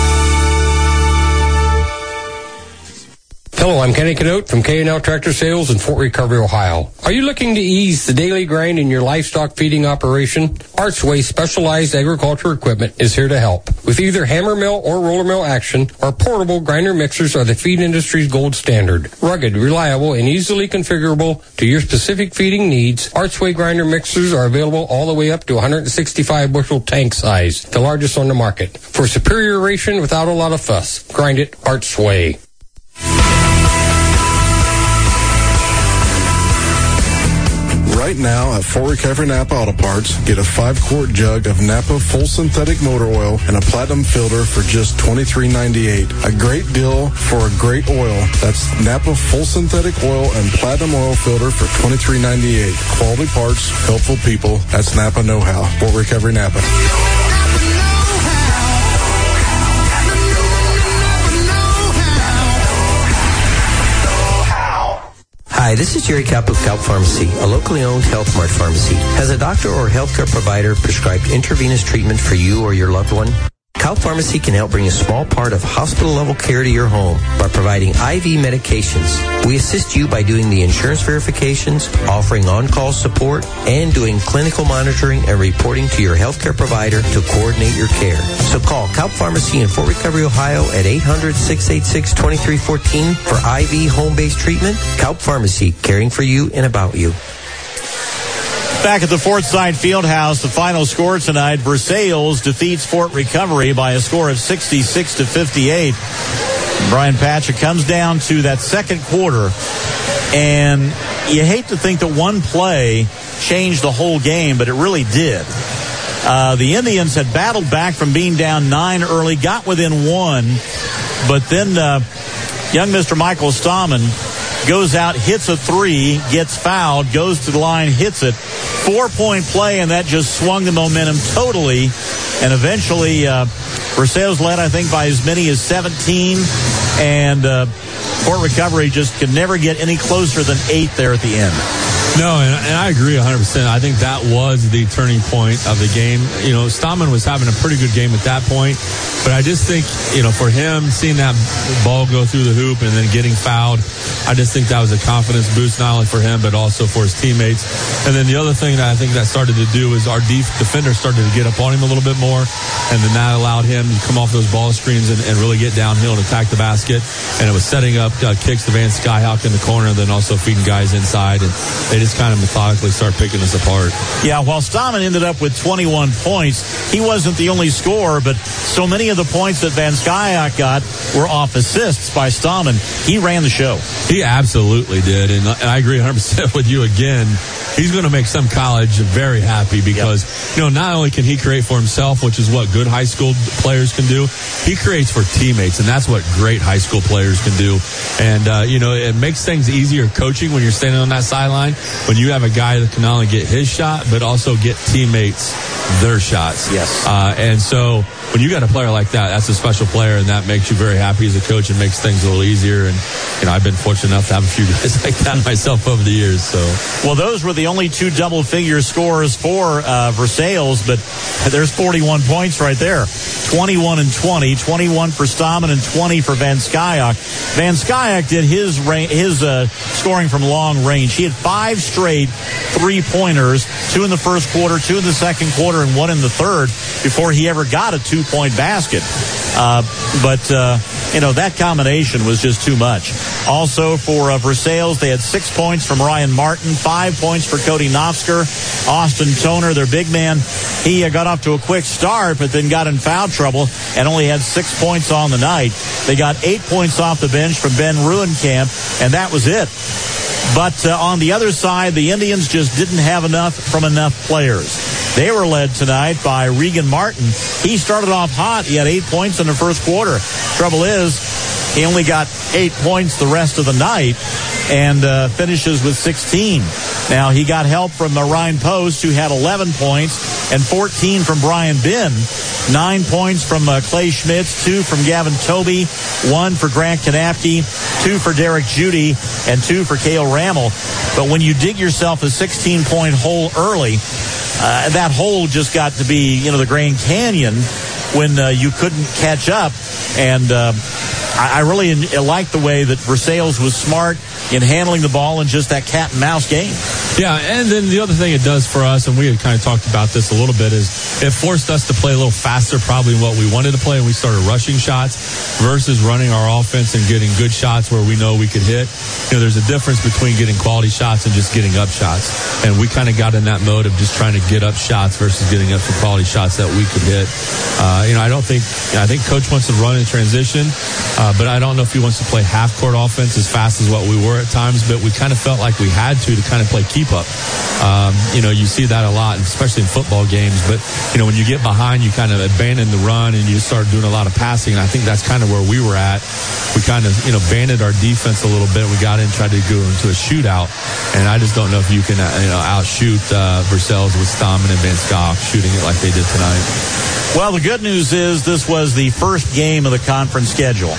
Hello, I'm Kenny Canote from K and L Tractor Sales in Fort Recovery, Ohio. Are you looking to ease the daily grind in your livestock feeding operation? Archway Specialized Agriculture Equipment is here to help. With either hammer mill or roller mill action, our portable grinder mixers are the feed industry's gold standard. Rugged, reliable, and easily configurable to your specific feeding needs, Archway grinder mixers are available all the way up to one hundred sixty-five bushel tank size, the largest on the market. For superior ration without a lot of fuss, grind it Archway. Right now at Fort Recovery Napa Auto Parts, get a five-quart jug of Napa Full Synthetic Motor Oil and a Platinum Filter for just twenty-three ninety-eight. A great deal for a great oil. That's Napa Full Synthetic Oil and Platinum Oil Filter for twenty-three ninety-eight. Quality parts, helpful people. That's Napa Know-How. Fort Recovery Napa. Hi, this is Jerry Kaup of Kaup Pharmacy, a locally owned Health Mart pharmacy. Has a doctor or healthcare provider prescribed intravenous treatment for you or your loved one? Kaup Pharmacy can help bring a small part of hospital-level care to your home by providing I V medications. We assist you by doing the insurance verifications, offering on-call support, and doing clinical monitoring and reporting to your healthcare provider to coordinate your care. So call Kaup Pharmacy in Fort Recovery, Ohio at eight hundred, six eight six, two three one four for I V home-based treatment. Kaup Pharmacy, caring for you and about you. Back at the Fortside Fieldhouse, the final score tonight, Versailles defeats Fort Recovery by a score of sixty-six to fifty-eight. Brian Patchett comes down to that second quarter, and you hate to think that one play changed the whole game, but it really did. Uh, the Indians had battled back from being down nine early, got within one, but then uh, young Mister Michael Stahman goes out, hits a three, gets fouled, goes to the line, hits it. Four-point play, and that just swung the momentum totally. And eventually, uh, Versailles led, I think, by as many as seventeen. And uh, Fort Recovery just could never get any closer than eight there at the end. No, and, and I agree one hundred percent. I think that was the turning point of the game. You know, Stahman was having a pretty good game at that point, but I just think, you know, for him, seeing that ball go through the hoop and then getting fouled, I just think that was a confidence boost, not only for him, but also for his teammates. And then the other thing that I think that started to do is our def- defender started to get up on him a little bit more, and then that allowed him to come off those ball screens and, and really get downhill and attack the basket. And it was setting up uh, kicks to Van Skyhawk in the corner, and then also feeding guys inside. And they just kind of methodically start picking us apart. Yeah, while Stahman ended up with twenty-one points, he wasn't the only scorer, but so many of the points that Van Skyhawk got were off assists by Stahman. He ran the show. He absolutely did, and, and I agree one hundred percent with you again. He's going to make some college very happy because, yep. you know, not only can he create for himself, which is what good high school players can do, he creates for teammates, and that's what great high school players can do. And, uh, you know, it makes things easier coaching when you're standing on that sideline, when you have a guy that can not only get his shot, but also get teammates their shots. Yes. Uh, and so when you got a player like that, that's a special player, and that makes you very happy as a coach and makes things a little easier. And, you know, I've been fortunate enough to have a few guys like that myself over the years. So, well, those were the only two double-figure scores for uh, Versailles, but there's forty-one points right there. twenty-one and twenty, twenty-one for Stammen and twenty for Van Skyok. Van Skyok did his ra- his uh, scoring from long range. He had five straight three-pointers, two in the first quarter, two in the second quarter, and one in the third before he ever got a two-point basket. Uh, but, uh, you know, that combination was just too much. Also for uh, Versailles, they had six points from Ryan Martin, five points for Cody Nofsker. Austin Toner, their big man, he uh, got off to a quick start, but then got in foul trouble and only had six points on the night. They got eight points off the bench from Ben Ruenkamp, and that was it. But uh, on the other side, the Indians just didn't have enough from enough players. They were led tonight by Regan Martin. He started off hot. He had eight points in the first quarter. Trouble is, he only got eight points the rest of the night and uh, finishes with sixteen. Now, he got help from uh, Ryan Post, who had eleven points, and fourteen from Brian Bin. Nine points from uh, Clay Schmitz, two from Gavin Toby, one for Grant Kanapke, two for Derek Judy, and two for Cale Rammel. But when you dig yourself a sixteen-point hole early, uh, that hole just got to be, you know, the Grand Canyon when uh, you couldn't catch up. And uh, I, I really like the way that Versailles was smart in handling the ball in just that cat and mouse game. Yeah, and then the other thing it does for us, and we had kind of talked about this a little bit, is it forced us to play a little faster probably what we wanted to play, and we started rushing shots versus running our offense and getting good shots where we know we could hit. You know, there's a difference between getting quality shots and just getting up shots. And we kind of got in that mode of just trying to get up shots versus getting up for quality shots that we could hit. Uh, you know, I don't think, I think Coach wants to run in transition, uh, but I don't know if he wants to play half-court offense as fast as what we were at times, but we kind of felt like we had to to kind of play keep up. Um, you know, you see that a lot, especially in football games. But, you know, when you get behind, you kind of abandon the run and you start doing a lot of passing. And I think that's kind of where we were at. We kind of, you know, banded our defense a little bit. We got in, tried to go into a shootout. And I just don't know if you can, uh, you know, outshoot uh, Versailles with Stammen and Van Skyok shooting it like they did tonight. Well, the good news is this was the first game of the conference schedule.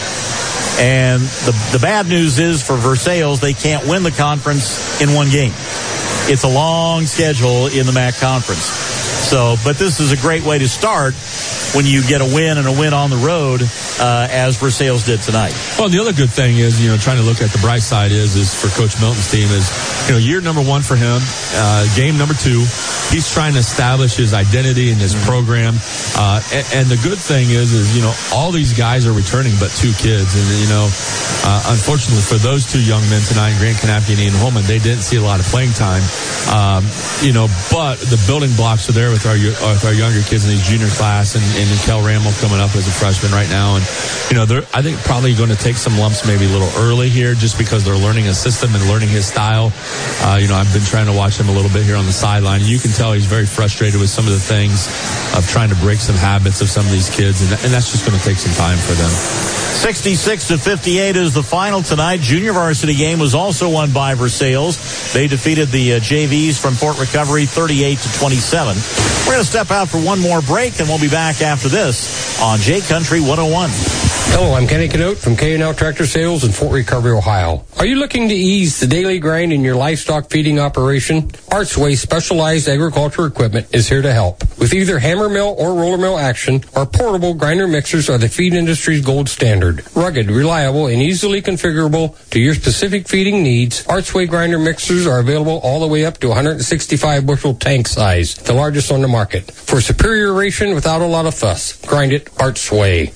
And the, the bad news is for Versailles, they can't win the conference in one game. It's a long schedule in the M A C conference. So, but this is a great way to start when you get a win and a win on the road, uh, as Versailles did tonight. Well, the other good thing is, you know, trying to look at the bright side is, is for Coach Milton's team is, you know, year number one for him, uh, game number two, he's trying to establish his identity in his mm-hmm. program. Uh, and, and the good thing is, is, you know, all these guys are returning but two kids. And, you know, uh, unfortunately for those two young men tonight, Grant Kanapke and Ian Holman, they didn't see a lot of playing time. Um, you know, but the building blocks are there with our, with our younger kids in the junior class, and, and Kel Rammel coming up as a freshman right now. And, you know, they're, I think probably going to take some lumps maybe a little early here just because they're learning a system and learning his style. Uh, you know, I've been trying to watch him a little bit here on the sideline. You can tell he's very frustrated with some of the things of trying to break some habits of some of these kids, and, and that's just going to take some time for them. sixty-six to fifty-eight is the final tonight. Junior varsity game was also won by Versailles. They defeated the uh, J Vs from Fort Recovery thirty-eight to twenty-seven. We're going to step out for one more break, and we'll be back after this on J Country one oh one. Hello, I'm Kenny Canote from K and L Tractor Sales in Fort Recovery, Ohio. Are you looking to ease the daily grind in your livestock feeding operation? Artsway Specialized Agriculture Equipment is here to help. With either hammer mill or roller mill action, our portable grinder mixers are the feed industry's gold standard. Rugged, reliable, and easily configurable to your specific feeding needs, Artsway grinder mixers are available all the way up to one hundred sixty-five bushel tank size, the largest on the market. For superior ration without a lot of fuss, grind it Artsway.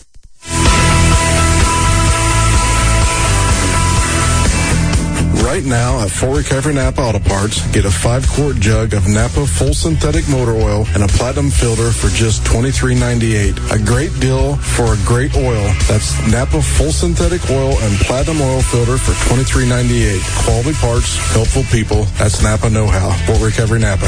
Right now at Fort Recovery Napa Auto Parts, get a five-quart jug of Napa Full Synthetic Motor Oil and a Platinum Filter for just twenty-three ninety-eight. A great deal for a great oil. That's Napa Full Synthetic Oil and Platinum Oil Filter for twenty-three ninety-eight. Quality parts, helpful people. That's Napa know-how. Fort Recovery Napa.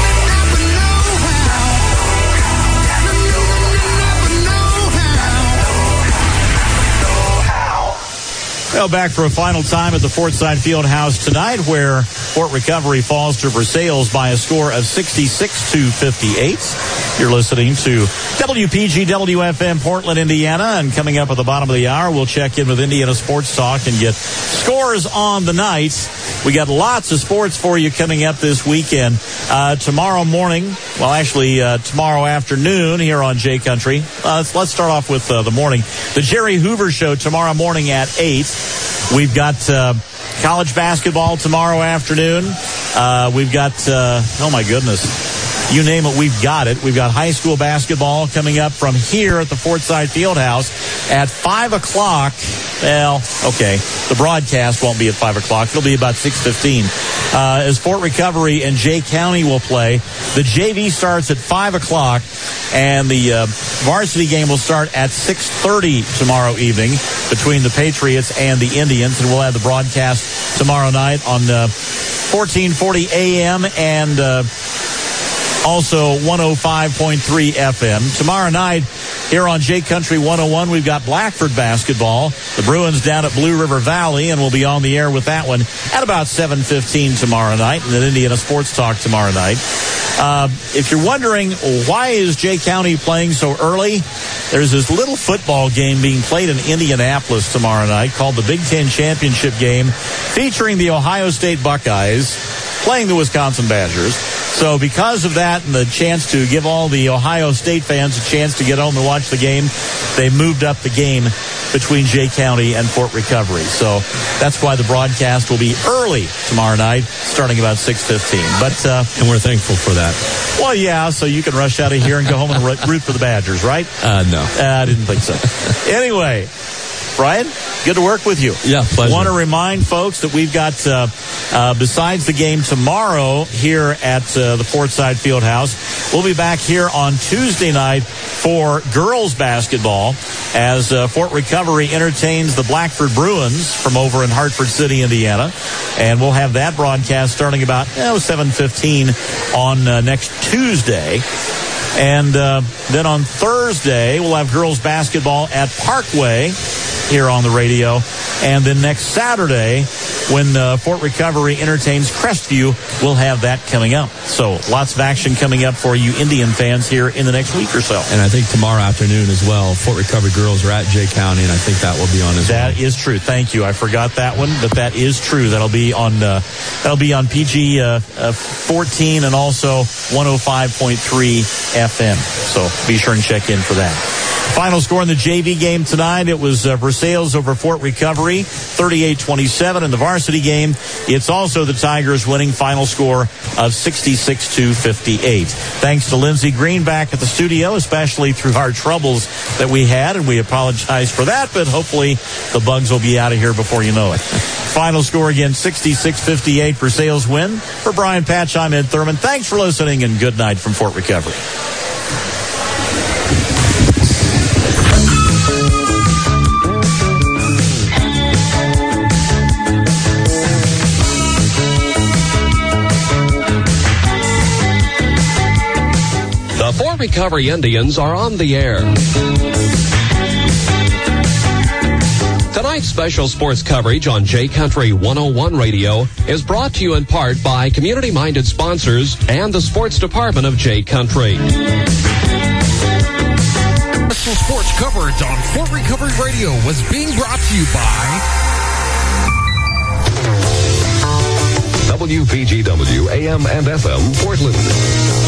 Well, back for a final time at the Fortside Fieldhouse tonight, where Fort Recovery falls to Versailles by a score of sixty-six to fifty-eight. You're listening to W P G W F M Portland, Indiana. And coming up at the bottom of the hour, we'll check in with Indiana Sports Talk and get scores on the night. We got lots of sports for you coming up this weekend. Uh, tomorrow morning, well, actually, uh, tomorrow afternoon here on J Country. Uh, let's, let's start off with uh, the morning. The Jerry Hoover Show tomorrow morning at eight. We've got uh, college basketball tomorrow afternoon. Uh, we've got, uh, oh my goodness. You name it, we've got it. We've got high school basketball coming up from here at the Fortside Fieldhouse at five o'clock. Well, okay, the broadcast won't be at five o'clock. It'll be about six fifteen. Uh, as Fort Recovery and Jay County will play. The J V starts at five o'clock, and the uh, varsity game will start at six thirty tomorrow evening between the Patriots and the Indians. And we'll have the broadcast tomorrow night on uh, fourteen forty A M and uh, also one oh five point three F M. Tomorrow night here on J Country one oh one, we've got Blackford basketball. The Bruins down at Blue River Valley, and we'll be on the air with that one at about seven fifteen tomorrow night, and then Indiana Sports Talk tomorrow night. Uh, if you're wondering why is J County playing so early, there's this little football game being played in Indianapolis tomorrow night called the Big Ten Championship Game, featuring the Ohio State Buckeyes playing the Wisconsin Badgers. So because of that and the chance to give all the Ohio State fans a chance to get home and watch the game, they moved up the game between Jay County and Fort Recovery. So that's why the broadcast will be early tomorrow night, starting about six fifteen. But uh, and we're thankful for that. Well, yeah, so you can rush out of here and go home and root for the Badgers, right? Uh, no. Uh, I didn't think so. Anyway, Brian, good to work with you. Yeah, pleasure. I want to remind folks that we've got, uh, uh, besides the game tomorrow here at uh, the Fortside Fieldhouse, we'll be back here on Tuesday night for girls basketball as uh, Fort Recovery entertains the Blackford Bruins from over in Hartford City, Indiana. And we'll have that broadcast starting about oh, seven fifteen on uh, next Tuesday. And uh, then on Thursday, we'll have girls basketball at Parkway here on the radio. And then next Saturday, when uh, Fort Recovery entertains Crestview, we'll have that coming up. So lots of action coming up for you Indian fans here in the next week or so. And I think tomorrow afternoon as well, Fort Recovery girls are at Jay County, and I think that will be on as well. That is true. Thank you. I forgot that one, but that is true. That'll be on uh, that'll be on P G uh, uh, fourteen and also one oh five point three F M. So be sure and check in for that. Final score in the J V game tonight, it was uh, Versailles over Fort Recovery, thirty-eight twenty-seven. In the varsity game, it's also the Tigers winning, final score of sixty-six to fifty-eight. Thanks to Lindsey Green back at the studio, especially through our troubles that we had, and we apologize for that, but hopefully the bugs will be out of here before you know it. Final score again, sixty-six fifty-eight, Versailles win. For Brian Patch, I'm Ed Thurman. Thanks for listening, and good night from Fort Recovery. The Fort Recovery Indians are on the air. Tonight's special sports coverage on J Country one oh one Radio is brought to you in part by community-minded sponsors and the sports department of J Country. Special sports coverage on Fort Recovery Radio was being brought to you by W P G W A M and F M Portland.